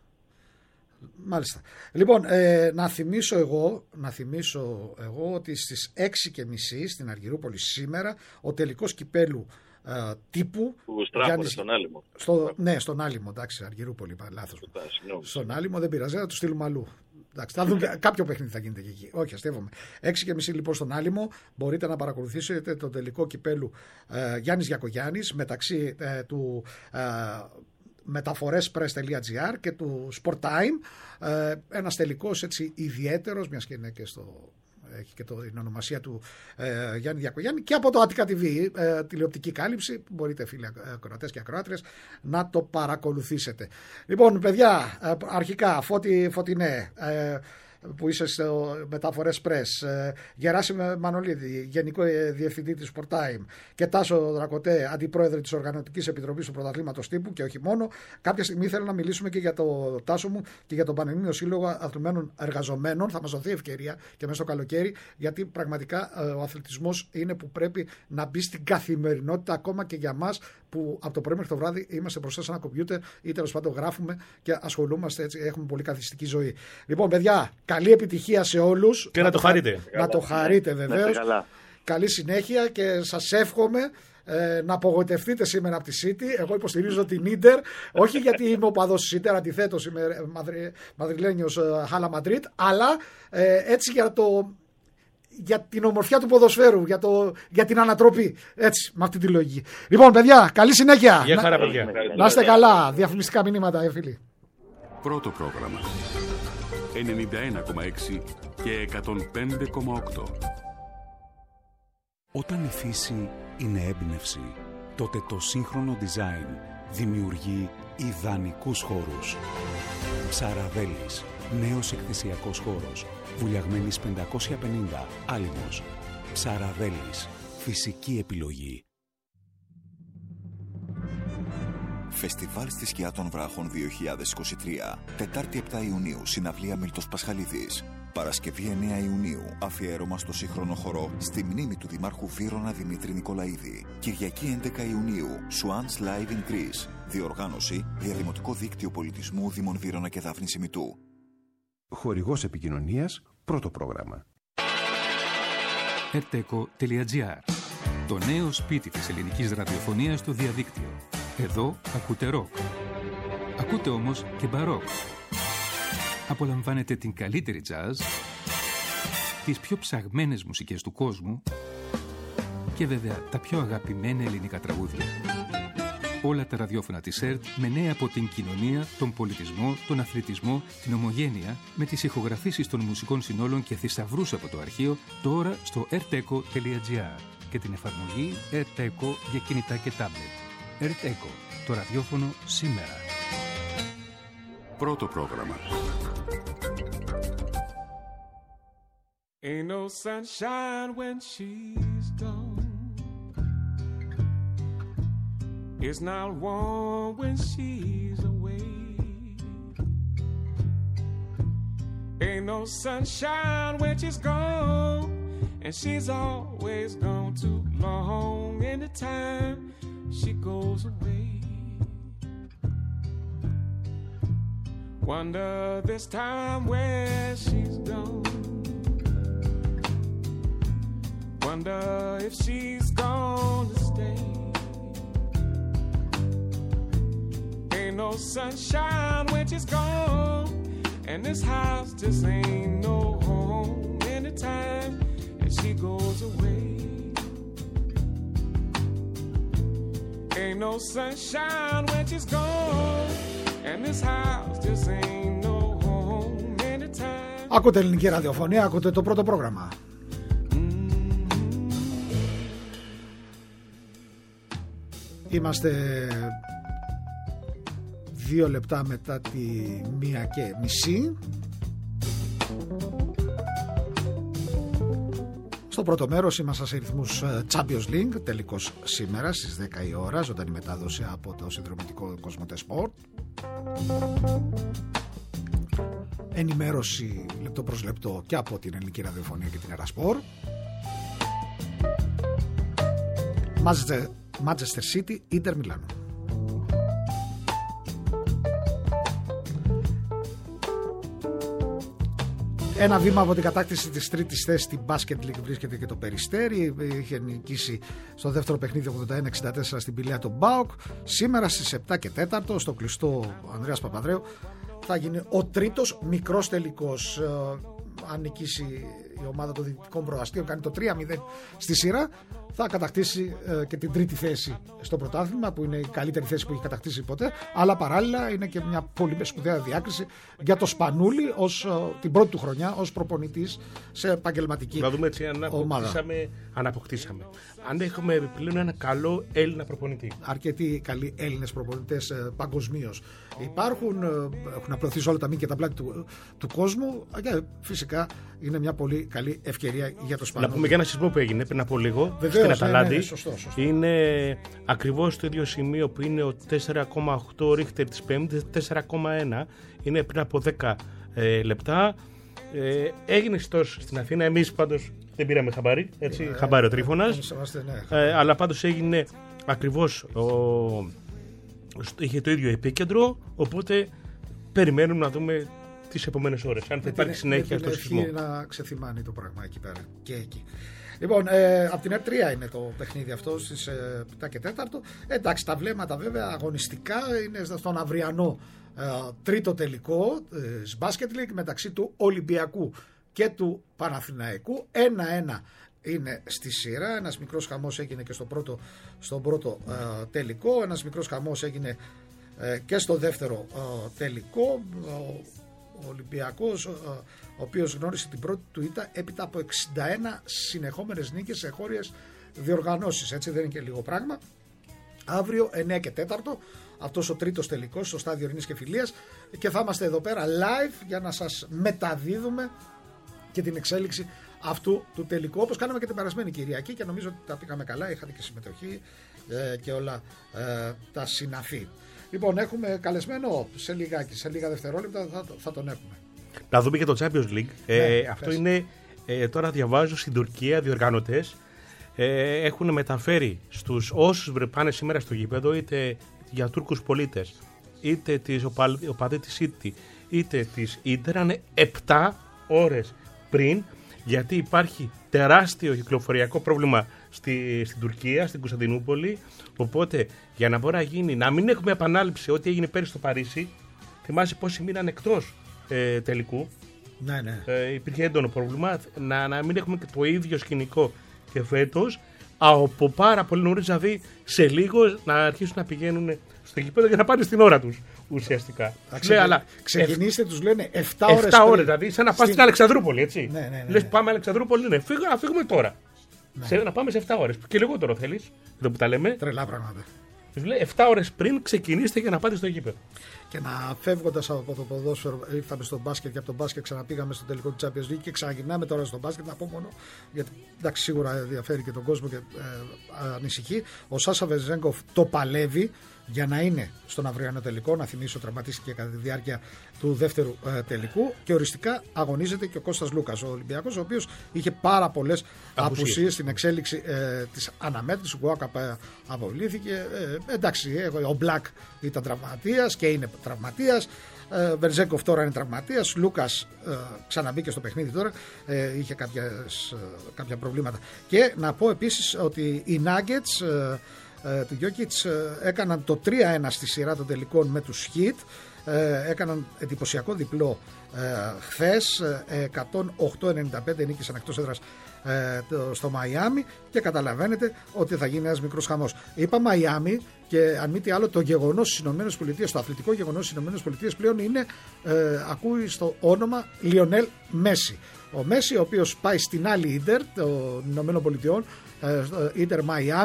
Μάλιστα. Λοιπόν, ε, να θυμίσω εγώ, να θυμίσω εγώ ότι στις έξι και μισή στην Αργυρούπολη σήμερα ο τελικός κυπέλου ε, τύπου. Που στράφωνε στον Άλυμο. Στο, ναι, στον Άλυμο, εντάξει, Αργυρούπολη, είπα λάθος. Στον Άλυμο δεν πειράζει, θα του στείλουμε αλλού. Εντάξει, θα δουν, κάποιο παιχνίδι θα γίνεται και εκεί. Όχι, αστείευομαι. έξι και μισή λοιπόν στον Άλυμο μπορείτε να παρακολουθήσετε τον τελικό κυπέλου ε, Γιάννης Γιακογιάννης μεταξύ ε, του ε, μεταφορές πρες τελεία τζι άρ και του Sport Time. Ε, ένας τελικός έτσι ιδιαίτερος, μιας και είναι και στο... έχει και το, την ονομασία του ε, Γιάννη Γιακογιάννη, και από το Attica τι βι, ε, τηλεοπτική κάλυψη, που μπορείτε φίλοι ακροατές και ακροάτριες να το παρακολουθήσετε. Λοιπόν παιδιά, ε, αρχικά Φώτη Φωτεινέ, ε, που είσαι στο Μεταφορές Press, ε, Γεράσιμο Μανολίδη, Γενικό Διευθυντή της Sport Time, και Τάσο Δρακωτέ, Αντιπρόεδρε της Οργανωτικής Επιτροπής του Πρωταθλήματος Τύπου, και όχι μόνο. Κάποια στιγμή θέλω να μιλήσουμε και για το Τάσο μου και για τον Πανελλήνιο Σύλλογο Αθλημένων Εργαζομένων. Θα μας δοθεί ευκαιρία και μέσα στο καλοκαίρι, γιατί πραγματικά ε, ο αθλητισμός είναι που πρέπει να μπει στην καθημερινότητα, ακόμα και για μας που από το πρωί μέχρι το βράδυ είμαστε μπροστά σε ένα κομπιούτερ ή τέλος πάντων γράφουμε και ασχολούμαστε έτσι, έχουμε πολύ καθιστική ζωή. Λοιπόν, παιδιά, καλή επιτυχία σε όλους. Και να, να το χαρείτε. Να το χαρείτε βεβαίως. Καλή συνέχεια και σας εύχομαι ε, να απογοητευτείτε σήμερα από τη City. Εγώ υποστηρίζω την Ίντερ, όχι γιατί είμαι οπαδός της Ίντερ, αντιθέτως είμαι μαδρι, μαδριλένιος ε, Χάλα Μαντρίτ, αλλά ε, έτσι για το... για την ομορφιά του ποδοσφαίρου, για, το, για την ανατροπή. Έτσι, με αυτή τη λογική. Λοιπόν, παιδιά, καλή συνέχεια. Γεια χαρά, παιδιά. Να, να είστε καλά. Διαφημιστικά μηνύματα, ε, φίλοι. Πρώτο πρόγραμμα. ενενήντα ένα κόμμα έξι και εκατόν πέντε κόμμα οκτώ. Όταν η φύση είναι έμπνευση, τότε το σύγχρονο design δημιουργεί ιδανικούς χώρους. Ψαραβέλης, νέος εκθεσιακός χώρος. Βουλιαγμένης πεντακόσια πενήντα, Άλυμος. Ψαραβέλης, φυσική επιλογή. Φεστιβάλ στη Σκιά των Βράχων δύο χιλιάδες είκοσι τρία. Τετάρτη επτά Ιουνίου, συναυλία Μίλτος Πασχαλίδης. Παρασκευή εννέα Ιουνίου, αφιέρωμα στο σύγχρονο χορό στη μνήμη του Δημάρχου Βύρωνα Δημήτρη Νικολαίδη. Κυριακή έντεκα Ιουνίου, Swans Live in Greece. Διοργάνωση, Διαδημοτικό Δίκτυο Πολιτισμού Δήμων Βύρωνα και Δάφνης Ημιτού. Χορηγός επικοινωνίας, πρώτο πρόγραμμα. ερτέκο τελεία τζι άρ. Το νέο σπίτι της ελληνικής ραδιοφωνίας στο διαδίκτυο. Εδώ ακούτε ροκ. Ακούτε όμως και μπαρόκ. Απολαμβάνετε την καλύτερη jazz, τις πιο ψαγμένες μουσικές του κόσμου και βέβαια τα πιο αγαπημένα ελληνικά τραγούδια. Όλα τα ραδιόφωνα της ΕΡΤ με νέα από την κοινωνία, τον πολιτισμό, τον αθλητισμό, την ομογένεια, με τις ηχογραφήσεις των μουσικών συνόλων και θησαυρούς από το αρχείο, τώρα στο ερτέκο τελεία τζι άρ και την εφαρμογή ερτέκο για κινητά και τάμπλετ. ερτέκο, το ραδιόφωνο σήμερα. Πρώτο πρόγραμμα. Ain't no sunshine when she's gone. It's not warm when she's away. Ain't no sunshine when she's gone, and she's always gone too long. Anytime she goes away, wonder this time where she's gone. Wonder if she's gonna stay. Ain't no sunshine when she's gone, and this house just ain't no home. Anytime and she goes away, ain't no sunshine when she's gone, and this house just ain't no home. Anytime. Ακούτε ελληνική ραδιοφωνία, ακούτε το πρώτο πρόγραμμα. Είμαστε δύο λεπτά μετά τη μία και μισή. Στο πρώτο μέρος είμαστε σε ρυθμούς Champions League, τελικός σήμερα στις δέκα η ώρα, ζωντανή μετάδοση από το συνδρομητικό Κοσμοτέ Sport. Ενημέρωση λεπτό προς λεπτό και από την Ελληνική Ραδιοφωνία και την Ερασπορ. Manchester City, Inter Milano. Ένα βήμα από την κατάκτηση της τρίτης θέσης στην Basket League βρίσκεται και το Περιστέρι. Είχε νικήσει στο δεύτερο παιχνίδι ογδόντα ένα εξήντα τέσσερα στην Πηλαία τον ΠΑΟΚ. Σήμερα στις επτά και τέσσερα στο κλειστό Ανδρέας Παπανδρέου θα γίνει ο τρίτος μικρός τελικός. Αν νικήσει η ομάδα των Δυτικών Προαστίων, κάνει το τρία μηδέν στη σειρά, θα κατακτήσει ε, και την τρίτη θέση στο πρωτάθλημα, που είναι η καλύτερη θέση που έχει κατακτήσει ποτέ. Αλλά παράλληλα είναι και μια πολύ σπουδαία διάκριση για το Σπανούλη ως, ε, την πρώτη του χρονιά ως προπονητής σε επαγγελματική να δούμε έτσι αν ομάδα. αποκτήσαμε, αν αποκτήσαμε. Αν έχουμε επιπλέον ένα καλό Έλληνα προπονητή. Αρκετοί καλοί Έλληνες προπονητές ε, παγκοσμίως υπάρχουν, ε, έχουν απλωθεί σε όλα τα μήκη και τα πλάτη του, του κόσμου και φυσικά είναι μια πολύ καλή ευκαιρία για το Σπανούλη. Να πούμε και ένα σεισμό που έγινε πριν από λίγο. Βεβαίως, στην Αταλάντη. Ναι, ναι, σωστό, σωστό. Είναι ακριβώς στο ίδιο σημείο που είναι ο τέσσερα κόμμα οκτώ ρίχτερ της Πέμπτης, τέσσερα κόμμα ένα. Είναι πριν από δέκα ε, λεπτά. Ε, έγινε ιστός στην Αθήνα. Εμείς πάντως δεν πήραμε χαμπάρι. Έτσι, ε, χαμπάρι ο Τρίφωνας. Ε, ναι, ε, αλλά πάντως έγινε ακριβώς. Ο, είχε το ίδιο επίκεντρο. Οπότε περιμένουμε να δούμε τις επόμενες ώρες. Αν θα υπάρχει συνέχεια στο σεισμό. Να ξεθυμάνει το πράγμα εκεί πέρα και εκεί. Λοιπόν, ε, από την ΕΡΤ τρία είναι το παιχνίδι αυτό στις ε, επτά και τέσσερα. Ε, εντάξει, τα βλέμματα βέβαια αγωνιστικά είναι στον αυριανό ε, τρίτο τελικό της Basket League μεταξύ του Ολυμπιακού και του Παναθηναϊκού. ένα ένα είναι στη σειρά. Ένας μικρός χαμός έγινε και στο πρώτο, στον πρώτο ε, τελικό. Ένας μικρός χαμός έγινε ε, και στο δεύτερο ε, τελικό. Ο Ολυμπιακός, ο οποίος γνώρισε την πρώτη του ήττα έπειτα από εξήντα ένα συνεχόμενες νίκες σε χώριες διοργανώσεις. Έτσι δεν είναι και λίγο πράγμα. Αύριο εννέα και τέσσερα αυτός ο τρίτος τελικός στο στάδιο Ειρήνης και Φιλίας και θα είμαστε εδώ πέρα live για να σας μεταδίδουμε και την εξέλιξη αυτού του τελικού, όπως κάναμε και την περασμένη Κυριακή και νομίζω ότι τα πήγαμε καλά, είχατε και συμμετοχή ε, και όλα ε, τα συναφή. Λοιπόν, έχουμε καλεσμένο σε λιγάκι, σε λίγα δευτερόλεπτα θα, θα τον έχουμε. Να δούμε και το Champions League. Ναι, ε, αυτό είναι, ε, τώρα διαβάζω στην Τουρκία, διοργανωτές ε, έχουν μεταφέρει στους όσους πάνε σήμερα στο γήπεδο, είτε για Τούρκους πολίτες, είτε τις οπαδοί της City, είτε της Ίντερ, είναι επτά ώρες πριν, γιατί υπάρχει τεράστιο κυκλοφοριακό πρόβλημα στη, στην Τουρκία, στην Κωνσταντινούπολη. Οπότε για να μπορεί να γίνει, να μην έχουμε επανάληψη ό,τι έγινε πέρυσι στο Παρίσι, θυμάσαι πόσοι μείναν εκτός ε, τελικού. Ναι, ναι. Ε, υπήρχε έντονο πρόβλημα. Να, να μην έχουμε και το ίδιο σκηνικό και φέτος. Από πάρα πολύ νωρίς, δηλαδή σε λίγο να αρχίσουν να πηγαίνουν στο γήπεδο για να πάνε στην ώρα τους ουσιαστικά. Ξε... αλλά ξεκινήστε, τους λένε επτά ώρες. επτά ώρες, δηλαδή σαν να πας στην, στην Αλεξανδρούπολη, έτσι. Ναι, ναι, ναι. Λες πάμε Αλεξανδρούπολη, ναι, φύγω, να φύγουμε τώρα. Ναι. Σε, να πάμε σε επτά ώρες. Και λιγότερο θέλεις, εδώ που τα λέμε. Τρελά πράγματα. Λέει επτά ώρες πριν ξεκινήστε για να πάτε στο γήπεδο. Και να φεύγοντας από το ποδόσφαιρο, ήρθαμε στο μπάσκετ και από το μπάσκετ ξαναπήγαμε στο τελικό του Champions League και ξαναγυρνάμε τώρα στο μπάσκετ. Να πω μόνο, γιατί εντάξει, σίγουρα ενδιαφέρει και τον κόσμο και ε, ανησυχεί. Ο Σάσα Βεζέγκοφ το παλεύει για να είναι στον αυριανό τελικό. Να θυμίσω, τραυματίστηκε κατά τη διάρκεια του δεύτερου ε, τελικού και οριστικά αγωνίζεται και ο Κώστας Λούκας, ο Ολυμπιακός, ο οποίος είχε πάρα πολλές απουσίες στην εξέλιξη ε, της αναμέτρησης. Ο Γκουάκαπ ε, αποβλήθηκε. Ε, εντάξει, ε, ο Μπλακ ήταν τραυματίας και είναι τραυματίας. Ε, Βερζέγκοφ τώρα είναι τραυματίας. Λούκας ε, ξαναμπήκε στο παιχνίδι τώρα. Ε, είχε κάποιες, ε, κάποια προβλήματα. Και να πω επίσης ότι οι Nuggets ε, ε, του Γιόκιτς ε, έκαναν το τρία ένα στη σειρά των τελικών με τους Heat. Ε, έκαναν εντυπωσιακό διπλό ε, χθες. ε, εκατόν οκτώ ενενήντα πέντε νίκησαν εκτός έδρας ε, το, στο Μαϊάμι και καταλαβαίνετε ότι θα γίνει ένας μικρός χαμός. Είπα Μαϊάμι και αν μη τι άλλο το γεγονός στις ΗΠΑ, το αθλητικό γεγονός στις ΗΠΑ πλέον είναι, ε, ακούει στο όνομα Λιονέλ Μέση. Ο Μέση, ο οποίος πάει στην άλλη Ίντερ των ΗΠΑ, Ίντερ Μαϊάμι,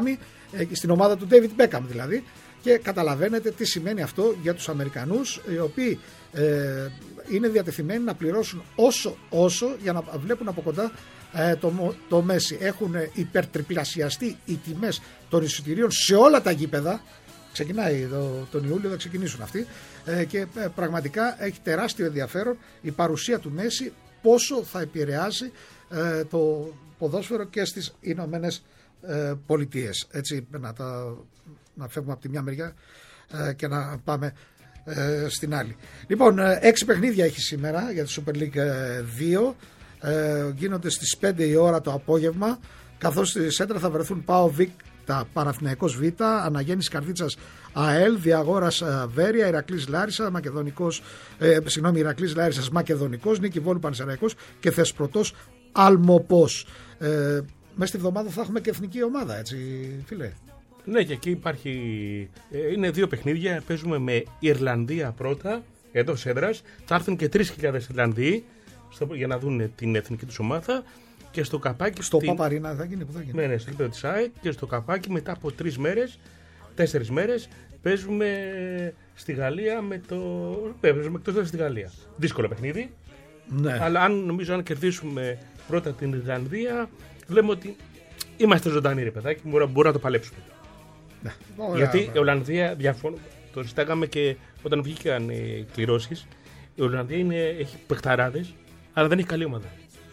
στην ομάδα του David Beckham δηλαδή, και καταλαβαίνετε τι σημαίνει αυτό για τους Αμερικανούς, οι οποίοι ε, είναι διατεθειμένοι να πληρώσουν όσο, όσο για να βλέπουν από κοντά ε, το, το Μέση. Έχουν υπερτριπλασιαστεί οι τιμές των εισιτηρίων σε όλα τα γήπεδα. Ξεκινάει το, τον Ιούλιο, θα ξεκινήσουν αυτοί ε, και ε, πραγματικά έχει τεράστιο ενδιαφέρον η παρουσία του Μέση, πόσο θα επηρεάσει ε, το ποδόσφαιρο και στις Ηνωμένες ε, Πολιτείες. Έτσι, να, τα, να φεύγουμε από τη μια μεριά ε, και να πάμε ε, στην άλλη. Λοιπόν, ε, έξι παιχνίδια έχει σήμερα για τη Super League δύο. Ε, γίνονται στις πέντε η ώρα το απόγευμα, καθώς στη σέντρα θα βρεθούν ΠΑΟ Β, Παναθηναϊκός Β, Αναγέννης Καρδίτσας ΑΕΛ, Διαγόρας Βέρεια, Ηρακλής Λάρισα, Μακεδονικός, ε, συγγνώμη, Ηρακλής Λάρισας Μακεδονικός, Νίκη Βόλου Πανσεραϊκός και Θεσπρωτός Αλμοπός. Ε, μέσα στη βδομάδα θα έχουμε και εθνική ομάδα, έτσι φίλε. Ναι, και εκεί υπάρχει, ε, είναι δύο παιχνίδια, παίζουμε με Ιρλανδία πρώτα, εδώ σέντρας, θα έρθουν και τρεις χιλιάδες Ιρλανδοί στο, για να δουν την εθνική τους ομάδα. Και στο καπάκι. Στο την... Παπαρίνα θα γίνει, που θα γίνει. Ναι, ναι, στο γήπεδο της ΑΕΚ. Και στο καπάκι μετά από τρεις μέρες, τέσσερις μέρες, παίζουμε στη Γαλλία με το. Παίζουμε εκτός έδρας στη Γαλλία. Δύσκολο παιχνίδι. Ναι. Αλλά αν νομίζω αν κερδίσουμε πρώτα την Ιρλανδία, λέμε ότι είμαστε ζωντανοί, ρε παιδάκι, μπορούμε να το παλέψουμε. Ναι. Γιατί ωραία, η Ολλανδία, διαφωνώ, το συζητάγαμε και όταν βγήκαν οι κληρώσεις, η Ολλανδία είναι, έχει παιχταράδες, αλλά δεν έχει καλή ομάδα.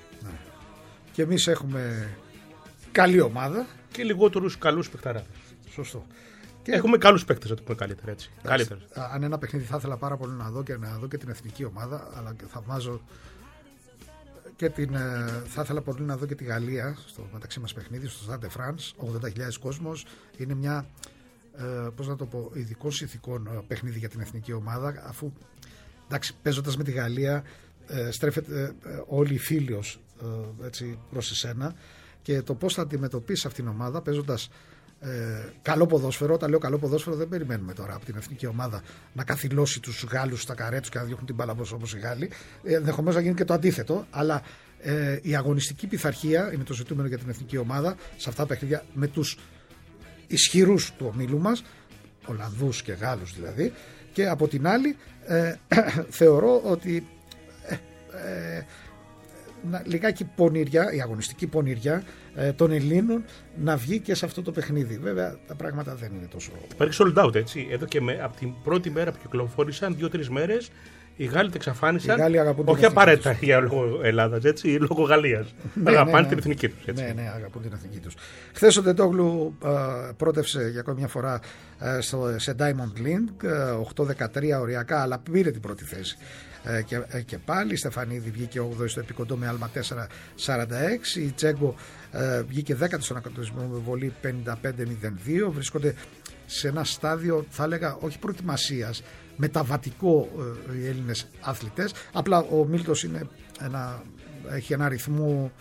Και εμείς έχουμε καλή ομάδα. Και λιγότερους καλούς παιχταράδες. Σωστό. Και έχουμε καλούς παίκτες, να το πούμε καλύτερα έτσι. Καλύτερα. Αν ένα παιχνίδι θα ήθελα πάρα πολύ να δω και να δω και την εθνική ομάδα, αλλά θαυμάζω και την. Θα ήθελα πολύ να δω και τη Γαλλία στο μεταξύ μας παιχνίδι, στο Stade de France, ογδόντα χιλιάδες κόσμος. Είναι μια, ε, πώς να το πω, ειδικών συνθηκών παιχνίδι για την εθνική ομάδα, αφού εντάξει, παίζοντας με τη Γαλλία, ε, στρέφεται ε, όλοι οι φίλοι έτσι προς εσένα, και το πώς θα αντιμετωπίσει αυτήν την ομάδα παίζοντας ε, καλό ποδόσφαιρο. Όταν λέω καλό ποδόσφαιρο, δεν περιμένουμε τώρα από την εθνική ομάδα να καθυλώσει τους Γάλλους στα καρέ τους και να διώχνουν την μπάλα όπως οι Γάλλοι. Ε, ενδεχομένως να γίνει και το αντίθετο, αλλά ε, η αγωνιστική πειθαρχία είναι το ζητούμενο για την εθνική ομάδα σε αυτά τα παιχνίδια με τους ισχυρούς του ομίλου μας, Ολλανδούς και Γάλλους δηλαδή, και από την άλλη ε, θεωρώ ότι ε, ε, να, λιγάκι πονηριά, η αγωνιστική πονηριά ε, των Ελλήνων να βγει και σε αυτό το παιχνίδι. Βέβαια τα πράγματα δεν είναι τόσο. Υπάρχει sold out, έτσι. Εδώ και με, από την πρώτη μέρα που κυκλοφόρησαν, δύο-τρεις μέρες, οι Γάλλοι τα εξαφάνισαν. Όχι απαραίτητα για λόγω Ελλάδας, έτσι, λόγω Γαλλίας. Ναι, αγαπάνε ναι, ναι. την εθνική τους. Έτσι. Ναι, ναι, αγαπούν την εθνική τους. Χθες ο Ντετόγλου ε, πρότευσε για ακόμη μια φορά ε, στο, σε Diamond League, ε, οκτώ δεκατρία οριακά, αλλά πήρε την πρώτη θέση. Ε, και, ε, και πάλι η Στεφανίδη βγήκε όγδοη στο επικοντό με άλμα τέσσερα σαράντα έξι, η Τσέγκο ε, βγήκε δέκατη στον ακροτισμό με βολή πενήντα πέντε μηδέν δύο. Βρίσκονται σε ένα στάδιο, θα έλεγα, όχι προετοιμασίας, μεταβατικό ε, οι Έλληνες αθλητές. Απλά ο Μίλτος είναι ένα, έχει ένα ρυθμό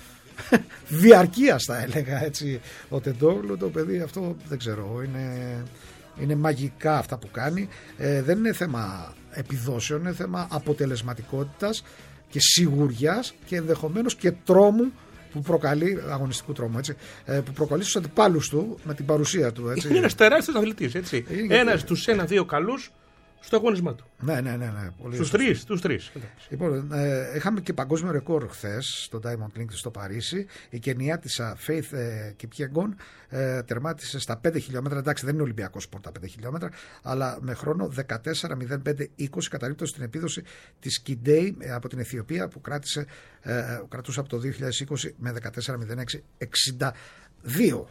διαρκείας, θα έλεγα, έτσι. Ο Τεντόγλου, το παιδί αυτό δεν ξέρω, είναι, είναι μαγικά αυτά που κάνει. Ε, δεν είναι θέμα επιδόσεων, είναι θέμα αποτελεσματικότητας και σιγουριάς και ενδεχομένως και τρόμου που προκαλεί, αγωνιστικού τρόμου, έτσι, που προκαλεί στους αντιπάλους του με την παρουσία του. Έτσι. Είναι ένας τεράστιος αθλητής, έτσι. Ένας στους ένα-δύο καλούς στο αγώνισμά του. Ναι, ναι, ναι. ναι πολύ στους τρεις, στους τρεις. Λοιπόν, ε, είχαμε και παγκόσμιο ρεκόρ χθες στο Diamond League στο Παρίσι. Η Κενιάτισσα Faith ε, Kipyegon ε, τερμάτισε στα πέντε χιλιόμετρα. Εντάξει, δεν είναι Ολυμπιακό σπορ τα πέντε χιλιόμετρα, αλλά με χρόνο δεκατέσσερα μηδέν πέντε είκοσι, καταρρίπτωση στην επίδοση της Κιντέι ε, από την Αιθιοπία, που κράτησε, ε, κρατούσε από το δύο χιλιάδες είκοσι με δεκατέσσερα μηδέν έξι εξήντα δύο.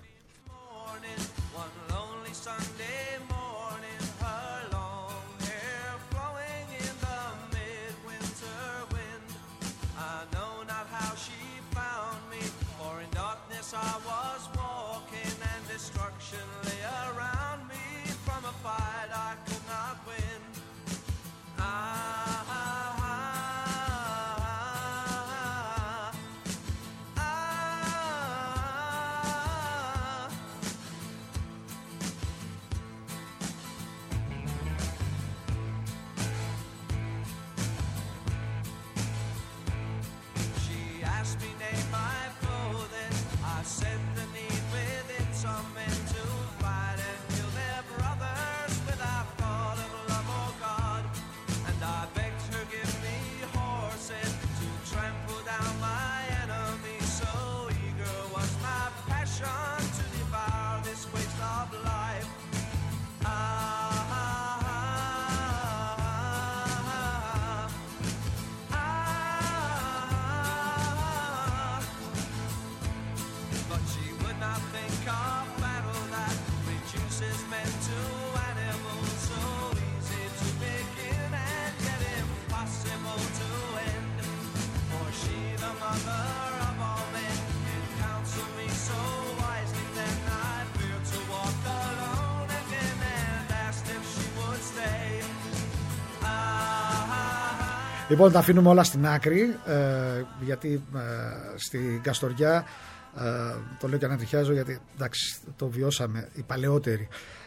Λοιπόν, τα αφήνουμε όλα στην άκρη, ε, γιατί ε, στην Καστοριά, ε, το λέω και ανατριχιάζω γιατί εντάξει, το βιώσαμε οι παλαιότεροι,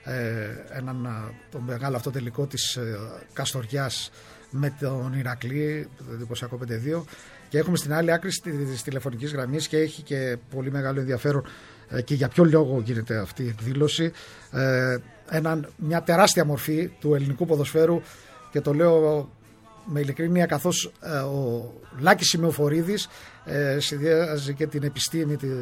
ε, έναν το μεγάλο αυτό τελικό της ε, Καστοριάς με τον Ηρακλή, το εντυπωσιακό πέντε δύο, και έχουμε στην άλλη άκρη της τηλεφωνικής γραμμής και έχει και πολύ μεγάλο ενδιαφέρον ε, και για ποιο λόγο γίνεται αυτή η εκδήλωση, ε, έναν, μια τεράστια μορφή του ελληνικού ποδοσφαίρου, και το λέω με ειλικρίνεια, καθώς ε, ο Λάκης Σημεοφορίδης ε, συνδυάζει και την επιστήμη, τη,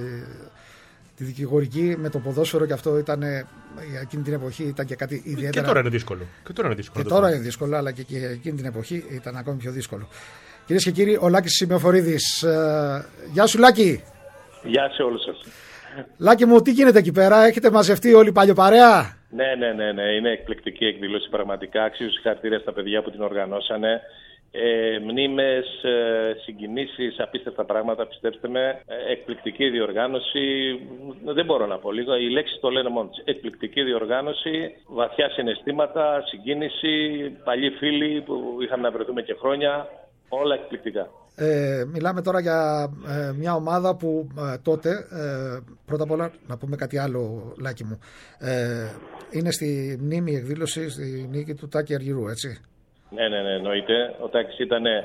τη δικηγορική με το ποδόσφαιρο, και αυτό ήταν για εκείνη την εποχή ήταν και κάτι ιδιαίτερα. Και τώρα είναι δύσκολο. Και τώρα είναι δύσκολο, και τώρα είναι δύσκολο, αλλά και, και εκείνη την εποχή ήταν ακόμη πιο δύσκολο. Κυρίες και κύριοι, ο Λάκης Σημεοφορίδης. Ε, γεια σου Λάκη. Γεια σε όλους σας. Λάκη μου, τι γίνεται εκεί πέρα, έχετε μαζευτεί όλοι παλιοπαρέα? Ναι, ναι, ναι, ναι, είναι εκπληκτική εκδήλωση πραγματικά. Αξίζουν συγχαρητήρια στα παιδιά που την οργανώσανε. Ε, μνήμες, ε, συγκινήσεις, απίστευτα πράγματα, πιστέψτε με. Ε, εκπληκτική διοργάνωση. Δεν μπορώ να πω λίγο. Οι λέξεις το λένε μόνο τους. Εκπληκτική διοργάνωση, βαθιά συναισθήματα, συγκίνηση, παλιοί φίλοι που είχαμε να βρεθούμε και χρόνια. Όλα εκπληκτικά. Ε, μιλάμε τώρα για ε, μια ομάδα που ε, τότε, ε, πρώτα απ' όλα να πούμε κάτι άλλο Λάκη μου, ε, είναι στη μνήμη εκδήλωση στη νίκη του Τάκη Αργυρού, έτσι? Ναι, ναι, ναι, εννοείται. Ο Τάκης ήταν ε,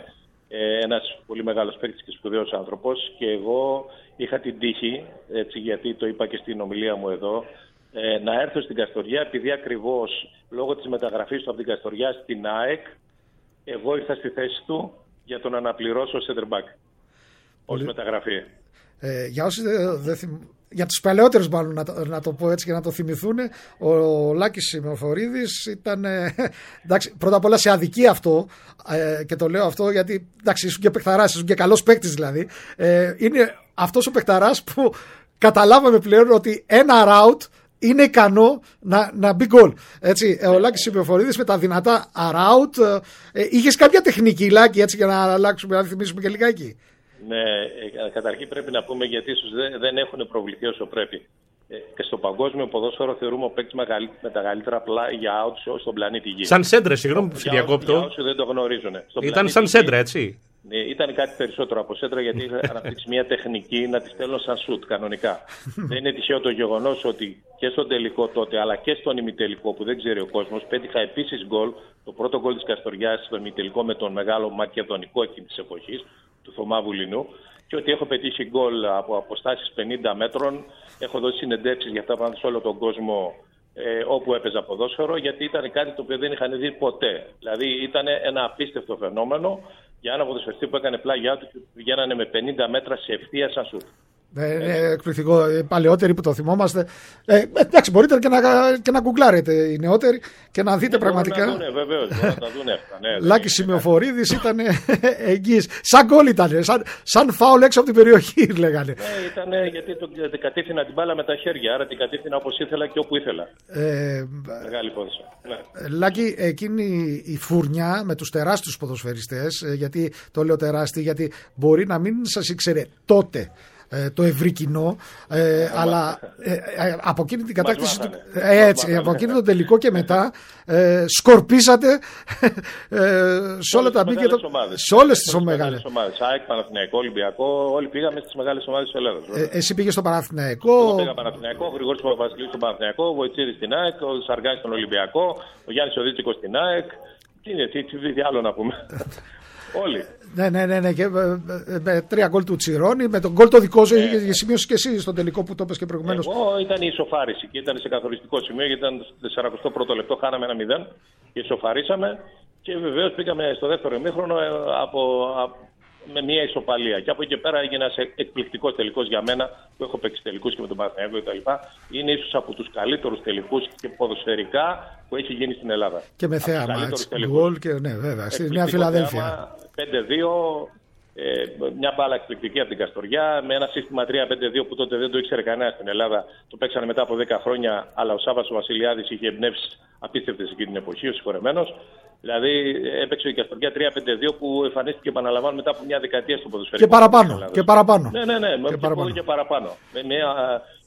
ένας πολύ μεγάλος παίκτης και σπουδαίος άνθρωπος, και εγώ είχα την τύχη, έτσι, γιατί το είπα και στην ομιλία μου εδώ, ε, να έρθω στην Καστοριά, επειδή ακριβώς λόγω της μεταγραφής του από την Καστοριά στην ΑΕΚ, εγώ ήρθα στη θέση του για τον αναπληρώσω center back ως μεταγραφή. Ε, για όσοι δεν δε θυμ... για τους παλαιότερους μάλλον να το, να το πω έτσι και να το θυμηθούν, ο, ο Λάκης Σημεοφορίδης ήταν ε, εντάξει, πρώτα απ' όλα σε αδικία αυτό, ε, και το λέω αυτό γιατί εντάξει, ήσουν και παιχταράς, ήσουν και καλός παίκτης δηλαδή, ε, είναι αυτός ο παιχταράς που καταλάβαμε πλέον ότι ένα route είναι ικανό να, να μπει γκολ. Έτσι, ο Λάκης Σημεοφορίδης με τα δυνατά around. Ε, είχες κάποια τεχνική, Λάκη, έτσι, για να αλλάξουμε, να θυμίσουμε και λιγάκι? Ναι, ε, καταρχήν πρέπει να πούμε, γιατί ίσως δεν, δεν έχουν προβληθεί όσο πρέπει. Ε, και στο παγκόσμιο ποδόσφαιρο θεωρούμε ο παίκτης με τα καλύτερα πλά για out στον πλανήτη Γη. Σαν σέντρα, συγγνώμη που σε διακόπτω. Για όσοι δεν το γνωρίζουν. Ήταν σαν σέντρα, έτσι? Ναι, ήταν κάτι περισσότερο από σέντρα, γιατί είχα αναπτύξει μια τεχνική να τη στέλνω σαν σουτ κανονικά. Δεν είναι τυχαίο το γεγονός ότι και στον τελικό τότε, αλλά και στον ημιτελικό που δεν ξέρει ο κόσμος, πέτυχα επίσης γκολ, το πρώτο γκολ της Καστοριάς στο ημιτελικό με τον μεγάλο μακεδονικό εκείνης της εποχής, του Θωμά Βουλινού, και ότι έχω πετύχει γκολ από αποστάσεις πενήντα μέτρων. Έχω δώσει συνεντεύξεις για αυτά πάνω σε όλο τον κόσμο, ε, όπου έπαιζα ποδόσφαιρο, γιατί ήταν κάτι το οποίο δεν είχαν δει ποτέ. Δηλαδή ήταν ένα απίστευτο φαινόμενο για ένα ποδοσφαιριστή που έκανε πλάγια του και πηγαίνανε με πενήντα μέτρα σε ευθεία σαν σουτ. Ε, είναι εκπληκτικό. Οι παλαιότεροι που το θυμόμαστε. Ε, εντάξει, μπορείτε και να, και να γκουγκλάρετε οι νεότεροι και να δείτε ναι, πραγματικά. Να τα δούνε, βεβαίως, να τα δούνε αυτά. Ναι, Λάκης Σημεοφορίδης ήταν εγγύης. Σαν γκολ ήταν. Σαν, σαν φάουλ έξω από την περιοχή, λέγανε. Ναι, ήταν γιατί το, την κατεύθυνα την μπάλα με τα χέρια. Άρα την κατεύθυνα όπως ήθελα και όπου ήθελα. Ε, Μεγάλη υπόθεση. Ναι. Λάκη, εκείνη η φουρνιά με τους τεράστιους ποδοσφαιριστές, γιατί το λέω τεράστιοι, γιατί μπορεί να μην σας ήξερε τότε Ε, το ευρύ κοινό, ε, αλλά ε, ε, από εκείνη την κατάκτηση του, ε, έτσι, από εκείνη το τελικό και μετά ε, σκορπίσατε ε, σε όλα τα μπήκε το, σε όλες τις μεγάλες ομάδες, ΑΕΚ, Παναθηναϊκό, Ολυμπιακό, όλοι πήγαμε στις μεγάλες ομάδες της Ελλάδας. Ε, εσύ πήγες στο Παναθηναϊκό? Εγώ πήγα Παναθηναϊκό, ο Γρηγόρης Παπαβασιλείου στον Παναθηναϊκό, ο Βοητσίδης στην ΑΕΚ, ο Σαργάνης στον Ολυμπιακό, ο Γιάννης Οδίτσικος στην ΑΕΚ. Τι είναι, τι, τι, τι άλλο να πούμε. Όλοι. Ναι, ναι, ναι, ναι. Και με, με τρία γκολ του Τσιρόνι, με τον γκολ το δικό σου, ναι. Είχε σημειώσει και εσύ στον τελικό που το είπες και προηγουμένως. Εγώ ήταν η ισοφάριση και ήταν σε καθοριστικό σημείο, γιατί ήταν στο σαρανταπέντε πρώτο λεπτό, χάναμε ένα μηδέν και ισοφαρίσαμε. Και βεβαίως πήγαμε στο δεύτερο ημίχρονο από, από, με μια ισοπαλία. Και από εκεί και πέρα έγινε ένας εκπληκτικός τελικός για μένα, που έχω παίξει τελικούς και με τον Παναθηναϊκό κτλ. Είναι ίσως από τους καλύτερους τελικούς και ποδοσφαιρικά που έχει γίνει στην Ελλάδα. Και με θέαμα, έτσι. Γκολ και ναι, βέβαια. Στη Νέα Φιλαδέλφια. πέντε δύο, ε, μια μπάλα εκπληκτική από την Καστοριά, με ένα σύστημα τρία πέντε δύο που τότε δεν το ήξερε κανένα στην Ελλάδα. Το παίξανε μετά από δέκα χρόνια, αλλά ο Σάββας ο Βασιλιάδης είχε εμπνεύσει απίστευτες εκείνη την εποχή, ο συγχωρεμένος. Δηλαδή έπαιξε η Καστοριά τρία πέντε δύο που εμφανίστηκε, επαναλαμβάνω, μετά από μια δεκαετία στο ποδοσφαιρικό. Και παραπάνω. Και παραπάνω. Ναι, ναι, ναι, και, και, παραπάνω. και παραπάνω. Με μια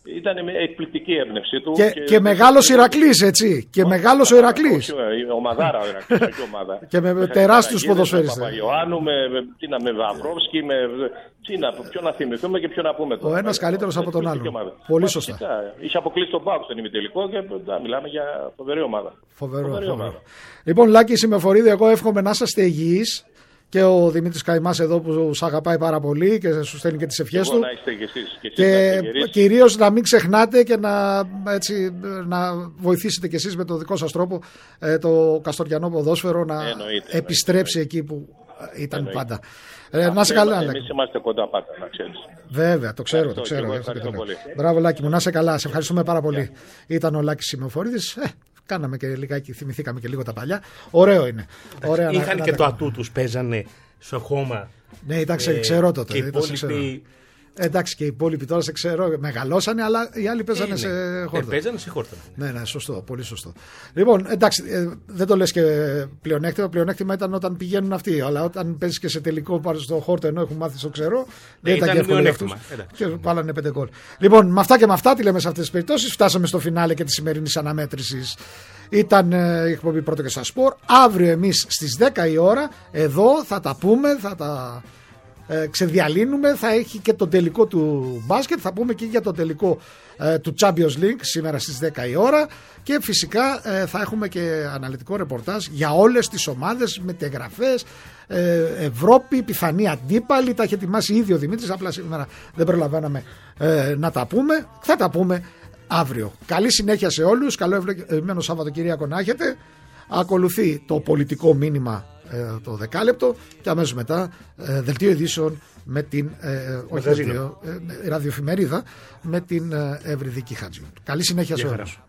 Ήταν μια εκπληκτική έμπνευση του. Και, και, και μεγάλος Ηρακλής, έτσι. Και μεγάλος ο Ηρακλής. Ομαδάρα ο Ηρακλής, όχι ομάδα. Και με τεράστιους ποδοσφαιριστές. Με Παπαϊωάννου, με, με, με Βαυρόφσκι, με. Τι να, ποιο να θυμηθούμε και ποιο να πούμε τώρα. Ο ένας καλύτερος από τον άλλον. Πολύ σωστά. Είχε αποκλείσει τον ΠΑΟΚ στον ημιτελικό και να, μιλάμε για φοβερή ομάδα. Φοβερό. Φοβερή φοβερό. Ομάδα. Λοιπόν, Λάκη Σημεφορίδη, εγώ εύχομαι να είστε υγιείς. Και ο Δημήτρης Καϊμάς εδώ που σ' αγαπάει πάρα πολύ και σου στέλνει και τις ευχές του. Να είστε και εσείς, και, και κυρίως να μην ξεχνάτε και να, έτσι, να βοηθήσετε και εσείς με το δικό σας τρόπο ε, το καστοριανό ποδόσφαιρο να εννοείται, επιστρέψει εννοείται. Εκεί που ήταν εννοείται. Πάντα. Ε, να σε καλά. Εμείς είμαστε κοντά πάντα, να ξέρεις. Βέβαια, το ξέρω. Το ξέρω, το ξέρω. Μπράβο, Λάκη μου, να σε καλά. Σε ευχαριστούμε πάρα πολύ. Yeah. Ήταν ο Λάκης Σημεφορίδης. Ε, Κάναμε και λιγάκι, θυμηθήκαμε και λίγο τα παλιά. Ωραίο είναι. Ωραία, είχαν να, και να, το ατού τους, παίζανε στο χώμα. Ναι, ήταν ε, ξέρω τότε. Και οι υπόλοιποι... Εντάξει, και οι υπόλοιποι τώρα σε ξέρω, μεγαλώσανε, αλλά οι άλλοι παίζανε ε, σε ναι. χόρτα. Ε, παίζανε σε χόρτα. Ναι, ναι, σωστό, πολύ σωστό. Λοιπόν, εντάξει, ε, δεν το λες και πλεονέκτημα. Πλεονέκτημα ήταν όταν πηγαίνουν αυτοί. Αλλά όταν παίζεις και σε τελικό πάρει στο χόρτα ενώ έχουν μάθει στο ξέρω, δεν ήταν και εύκολο για αυτούς. Και πάλανε πέντε γκολ. Λοιπόν, με αυτά και με αυτά, τι λέμε σε αυτές τις περιπτώσεις, φτάσαμε στο φινάλε και τη σημερινή αναμέτρηση. Ήταν ε, η εκπομπή Πρώτο και στα Σπορ. Αύριο εμείς στις δέκα η ώρα εδώ θα τα πούμε, θα τα ε, ξεδιαλύνουμε. Θα έχει και το τελικό του μπάσκετ. Θα πούμε και για το τελικό ε, του Champions League σήμερα στις δέκα η ώρα. Και φυσικά ε, θα έχουμε και αναλυτικό ρεπορτάζ για όλες τις ομάδες, μετεγραφές, ε, Ευρώπη, πιθανή αντίπαλη. Τα έχει ετοιμάσει ήδη ο Δημήτρης. Απλά σήμερα δεν προλαβαίναμε ε, να τα πούμε. Θα τα πούμε αύριο. Καλή συνέχεια σε όλους. Καλό ευλογημένο Σαββατοκυριακό να έχετε. Ακολουθεί το πολιτικό μήνυμα ε, το δεκάλεπτο και αμέσως μετά ε, δελτίο ειδήσεων με την ε, όχι δελτίο, ε, ραδιοφημερίδα με την ε, Ευρυδική Χάτζιου. Καλή συνέχεια σε όλους.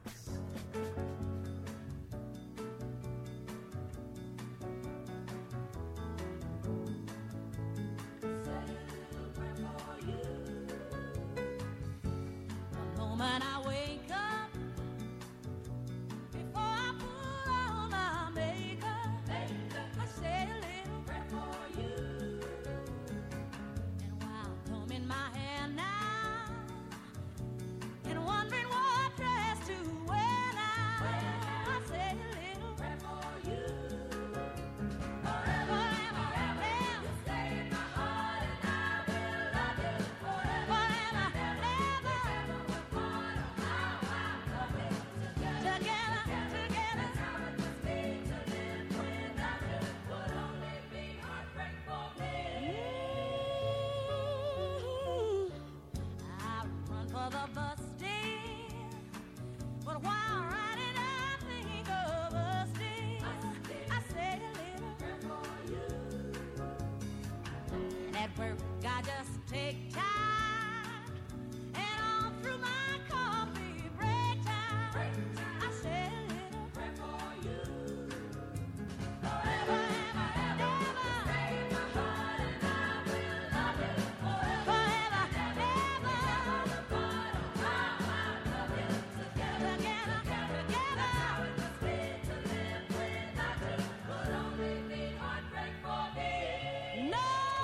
I just take time and all through my coffee break time, I say a little prayer for you. Forever and ever, save my heart and I will love you forever and ever. The part of my heart, love you together, together, together. It must be to live without you would only be heartbreak for me. No.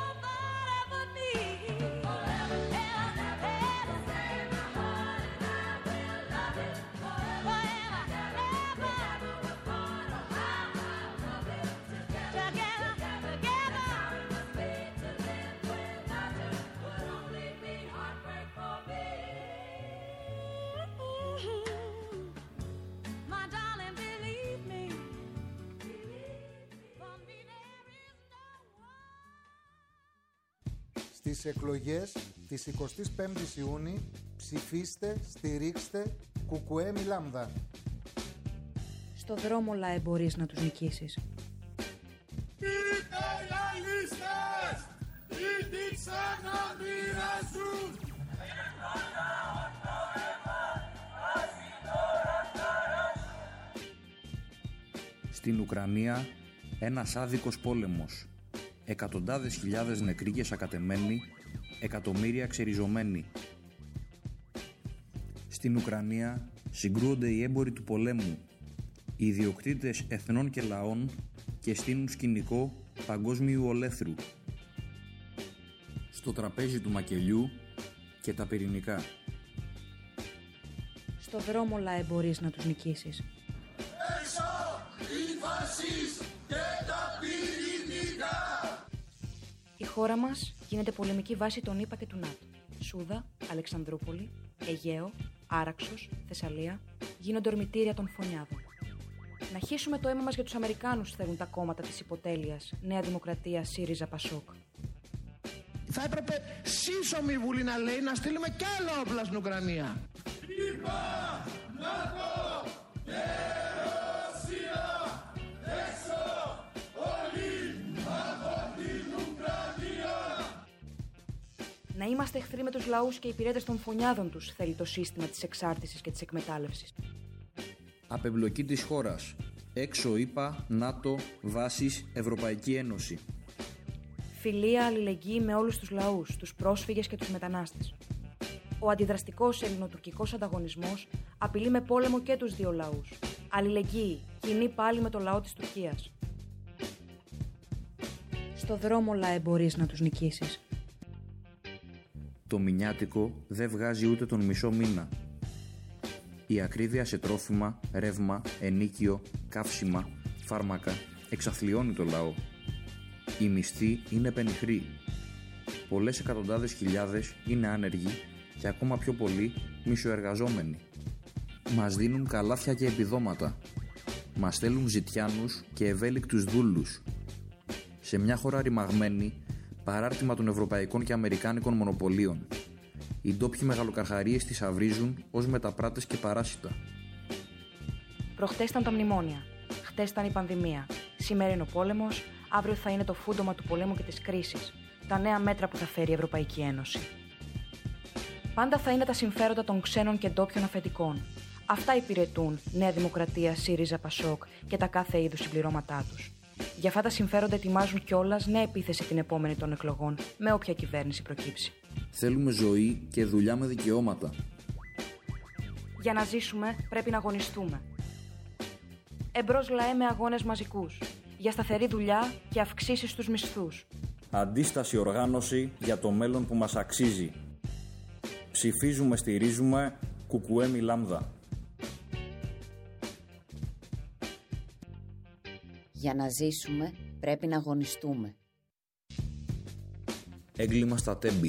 Στις εκλογές της εικοστής πέμπτης Ιούνιου ψηφίστε, στηρίξτε Κουκουέ Μιλάμδα. Στο δρόμο λαέ μπορείς να τους νικήσεις. Στην Ουκρανία ένας άδικος πόλεμος. Εκατοντάδες χιλιάδες νεκροί και σακατεμένοι, εκατομμύρια ξεριζωμένοι. Στην Ουκρανία συγκρούονται οι έμποροι του πολέμου, οι ιδιοκτήτες εθνών και λαών και στείνουν σκηνικό παγκόσμιου ολέθρου. Στο τραπέζι του μακελιού και τα πυρηνικά. Στο δρόμο λαέ μπορείς να τους νικήσεις. Έξω οι φασίς και τα πυρηνικά. Η χώρα μας γίνεται πολεμική βάση των ΗΠΑ και του ΝΑΤΟ. Σούδα, Αλεξανδρούπολη, Αιγαίο, Άραξος, Θεσσαλία γίνονται ορμητήρια των φωνιάδων. Να χύσουμε το αίμα μας για τους Αμερικάνους, θέλουν τα κόμματα της υποτέλειας, Νέα Δημοκρατία, ΣΥΡΙΖΑ, ΠΑΣΟΚ. Θα έπρεπε σύσσωμη η Βουλή να λέει να στείλουμε κι άλλα όπλα στην Ουκρανία. ΗΠΑ, ΝΑΤΟ και Ρωσία, έξω όλοι από την Ουκρανία. Να είμαστε εχθροί με τους λαούς και υπηρέτες των φωνιάδων τους, θέλει το σύστημα της εξάρτησης και της εκμετάλλευσης. Απεμπλοκή της χώρας. Έξω ΗΠΑ, ΝΑΤΟ, βάσεις, Ευρωπαϊκή Ένωση. Φιλία, αλληλεγγύη με όλους τους λαούς, τους πρόσφυγες και τους μετανάστες. Ο αντιδραστικός ελληνοτουρκικός ανταγωνισμός απειλεί με πόλεμο και τους δύο λαούς. Αλληλεγγύη, κοινή πάλι με το λαό της Τουρκίας. Στο δρόμο λαέ μπορείς να τους νικήσεις. Το μηνιάτικο δεν βγάζει ούτε τον μισό μήνα. Η ακρίβεια σε τρόφιμα, ρεύμα, ενίκιο, καύσιμα, φάρμακα εξαθλιώνει το λαό. Οι μισθοί είναι πενιχροί. Πολλές εκατοντάδες χιλιάδες είναι άνεργοι και ακόμα πιο πολλοί μισοεργαζόμενοι. Μας δίνουν καλάθια και επιδόματα. Μας στέλνουν ζητιάνους και ευέλικτους δούλους. Σε μια χώρα ρημαγμένη, παράρτημα των ευρωπαϊκών και αμερικάνικων μονοπωλίων. Οι ντόπιοι μεγαλοκαρχαρίες τις αυρίζουν ως μεταπράτες και παράσιτα. Προχτές ήταν τα μνημόνια. Χτες ήταν η πανδημία. Σήμερα είναι ο πόλεμος. Αύριο θα είναι το φούντομα του πολέμου και της κρίσης. Τα νέα μέτρα που θα φέρει η Ευρωπαϊκή Ένωση. Πάντα θα είναι τα συμφέροντα των ξένων και ντόπιων αφεντικών. Αυτά υπηρετούν Νέα Δημοκρατία, ΣΥΡΙΖΑ, ΠΑΣΟΚ και τα κάθε είδους συμπληρώματά τους. Για αυτά τα συμφέροντα ετοιμάζουν κιόλας νέα επίθεση την επόμενη των εκλογών, με όποια κυβέρνηση προκύψει. Θέλουμε ζωή και δουλειά με δικαιώματα. Για να ζήσουμε πρέπει να αγωνιστούμε. Εμπρός λαέ με αγώνες μαζικούς. Για σταθερή δουλειά και αυξήσεις στους μισθούς. Αντίσταση οργάνωση για το μέλλον που μας αξίζει. Ψηφίζουμε, στηρίζουμε, Κουκουέ μη λάμδα. Για να ζήσουμε πρέπει να αγωνιστούμε. Έγκλημα στα Τέμπη.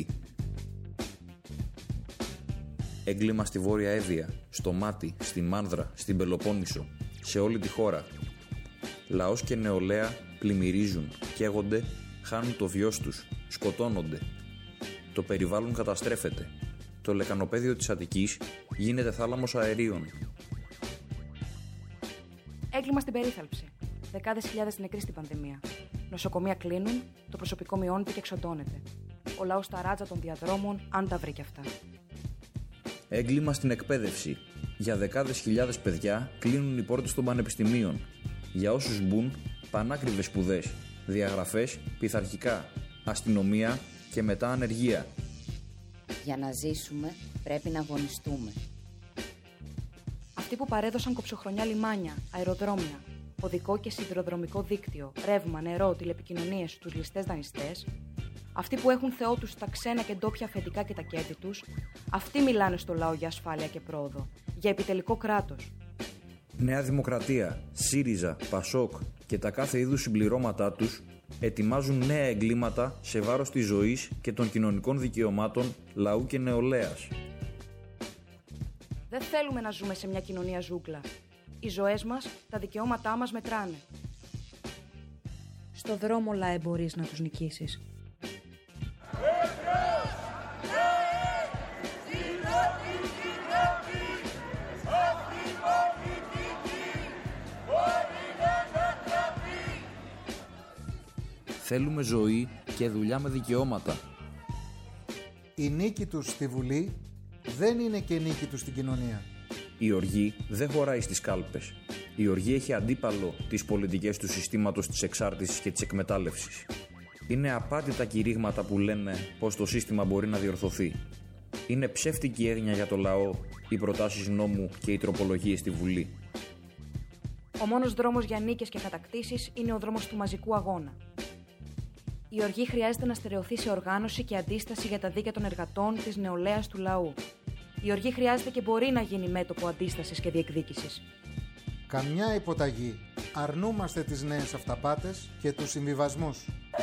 Έγκλημα στη Βόρεια Εύβοια, στο Μάτι, στη Μάνδρα, στην Πελοπόννησο, σε όλη τη χώρα. Λαός και νεολαία πλημμυρίζουν, καίγονται, χάνουν το βιός τους, σκοτώνονται. Το περιβάλλον καταστρέφεται. Το λεκανοπέδιο της Αττικής γίνεται θάλαμος αερίων. Έγκλημα στην περίθαλψη. Δεκάδες χιλιάδες νεκροί στην πανδημία. Νοσοκομεία κλείνουν, το προσωπικό μειώνεται και εξοντώνεται. Ο λαός στα ράτζα των διαδρόμων, αν τα βρει κι αυτά. Έγκλημα στην εκπαίδευση. Για δεκάδες χιλιάδες παιδιά κλείνουν οι πόρτες των πανεπιστημίων. Για όσους μπουν, πανάκριβες σπουδές, διαγραφές, πειθαρχικά, αστυνομία και μετά ανεργία. Για να ζήσουμε πρέπει να αγωνιστούμε. Αυτοί που παρέδωσαν κοψοχρονιά λιμάνια, αεροδρόμια, οδικό και σιδηροδρομικό δίκτυο, ρεύμα, νερό, τηλεπικοινωνίες στους ληστές δανειστές, αυτοί που έχουν θεό τους τα ξένα και ντόπια αφεντικά και τα κέρδη τους, αυτοί μιλάνε στο λαό για ασφάλεια και πρόοδο, για επιτελικό κράτος. Νέα Δημοκρατία, ΣΥΡΙΖΑ, ΠΑΣΟΚ και τα κάθε είδους συμπληρώματά τους ετοιμάζουν νέα εγκλήματα σε βάρος της ζωής και των κοινωνικών δικαιωμάτων λαού και νεολαίας. Δεν θέλουμε να ζούμε σε μια κοινωνία ζούγκλα. Οι ζωές μας, τα δικαιώματά μας μετράνε. Στο δρόμο λαέ μπορείς να τους νικήσεις. Θέλουμε ζωή και δουλειά με δικαιώματα. Η νίκη τους στη Βουλή δεν είναι και νίκη τους στην κοινωνία. Η οργή δεν χωράει στις κάλπες. Η οργή έχει αντίπαλο τις πολιτικές του συστήματος της εξάρτησης και της εκμετάλλευσης. Είναι απάτητα κηρύγματα που λένε πως το σύστημα μπορεί να διορθωθεί. Είναι ψεύτικη έγνοια για το λαό οι προτάσεις νόμου και οι τροπολογίες στη Βουλή. Ο μόνος δρόμος για νίκες και κατακτήσεις είναι ο δρόμος του μαζικού αγώνα. Η οργή χρειάζεται να στερεωθεί σε οργάνωση και αντίσταση για τα δίκαια των εργατών, της νεολαίας, του λαού. Η οργή χρειάζεται και μπορεί να γίνει μέτωπο αντίστασης και διεκδίκησης. Καμιά υποταγή. Αρνούμαστε τις νέες αυταπάτες και τους συμβιβασμούς.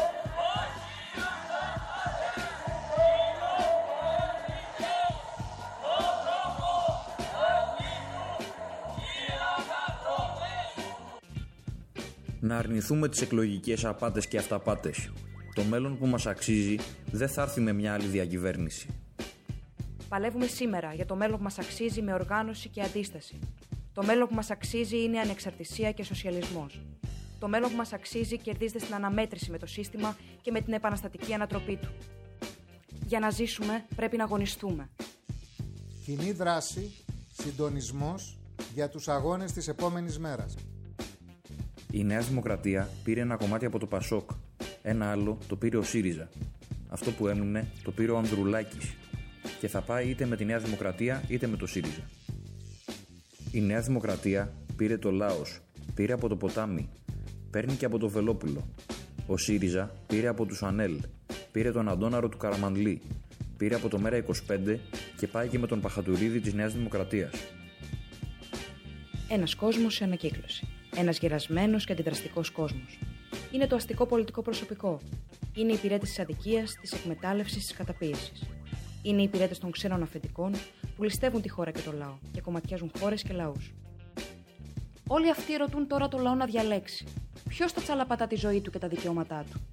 Να αρνηθούμε τις εκλογικές απάτες και αυταπάτες. Το μέλλον που μας αξίζει δεν θα έρθει με μια άλλη διακυβέρνηση. Παλεύουμε σήμερα για το μέλλον που μας αξίζει με οργάνωση και αντίσταση. Το μέλλον που μας αξίζει είναι ανεξαρτησία και σοσιαλισμός. Το μέλλον που μας αξίζει κερδίζεται στην αναμέτρηση με το σύστημα και με την επαναστατική ανατροπή του. Για να ζήσουμε πρέπει να αγωνιστούμε. Κοινή δράση, συντονισμός για τους αγώνες της επόμενης μέρας. Η Νέα Δημοκρατία πήρε ένα κομμάτι από το Πασόκ. Ένα άλλο το πήρε ο ΣΥΡΙΖΑ. Αυτό που έμεινε το πήρε ο Ανδρουλάκης. Και θα πάει είτε με τη Νέα Δημοκρατία είτε με το ΣΥΡΙΖΑ. Η Νέα Δημοκρατία πήρε το Λάος. Πήρε από το ποτάμι. Παίρνει και από το Βελόπουλο. Ο ΣΥΡΙΖΑ πήρε από τους Ανέλ. Πήρε τον Αντώναρο του Καραμανλή. Πήρε από το Μέρα είκοσι πέντε και πάει και με τον Παχατουρίδη της Νέας Δημοκρατίας. Ένας κόσμος σε ανακύκλωση. Ένας γερασμένος και αντιδραστικός κόσμος. Είναι το αστικό πολιτικό προσωπικό. Είναι οι υπηρέτες της αδικίας, της εκμετάλλευσης, της καταπίεσης. Είναι οι υπηρέτες των ξένων αφεντικών που ληστεύουν τη χώρα και το λαό και κομματιάζουν χώρες και λαούς. Όλοι αυτοί ρωτούν τώρα το λαό να διαλέξει. Ποιος θα τσαλαπατά τη ζωή του και τα δικαιώματά του.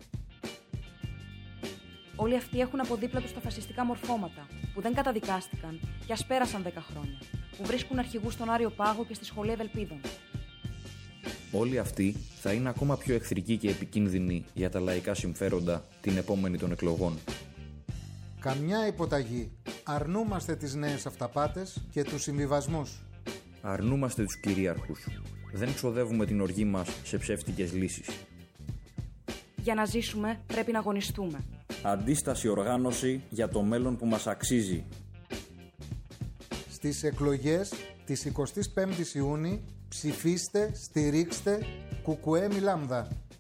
Όλοι αυτοί έχουν από δίπλα τους τα φασιστικά μορφώματα που δεν καταδικάστηκαν και ας πέρασαν δέκα χρόνια. Που βρίσκουν αρχηγούς στον Άριο Πάγο και στη Σχολή Ευελπίδων. Όλοι αυτοί θα είναι ακόμα πιο εχθρικοί και επικίνδυνοι για τα λαϊκά συμφέροντα την επόμενη των εκλογών. Καμιά υποταγή. Αρνούμαστε τις νέες αυταπάτες και τους συμβιβασμούς. Αρνούμαστε τους κυρίαρχους. Δεν ξοδεύουμε την οργή μας σε ψεύτικες λύσεις. Για να ζήσουμε πρέπει να αγωνιστούμε. Αντίσταση οργάνωση για το μέλλον που μας αξίζει. Στις εκλογές της εικοστής πέμπτης Ιούνιου ψηφίστε, στηρίξτε Κουκουέ Μιλάμδα.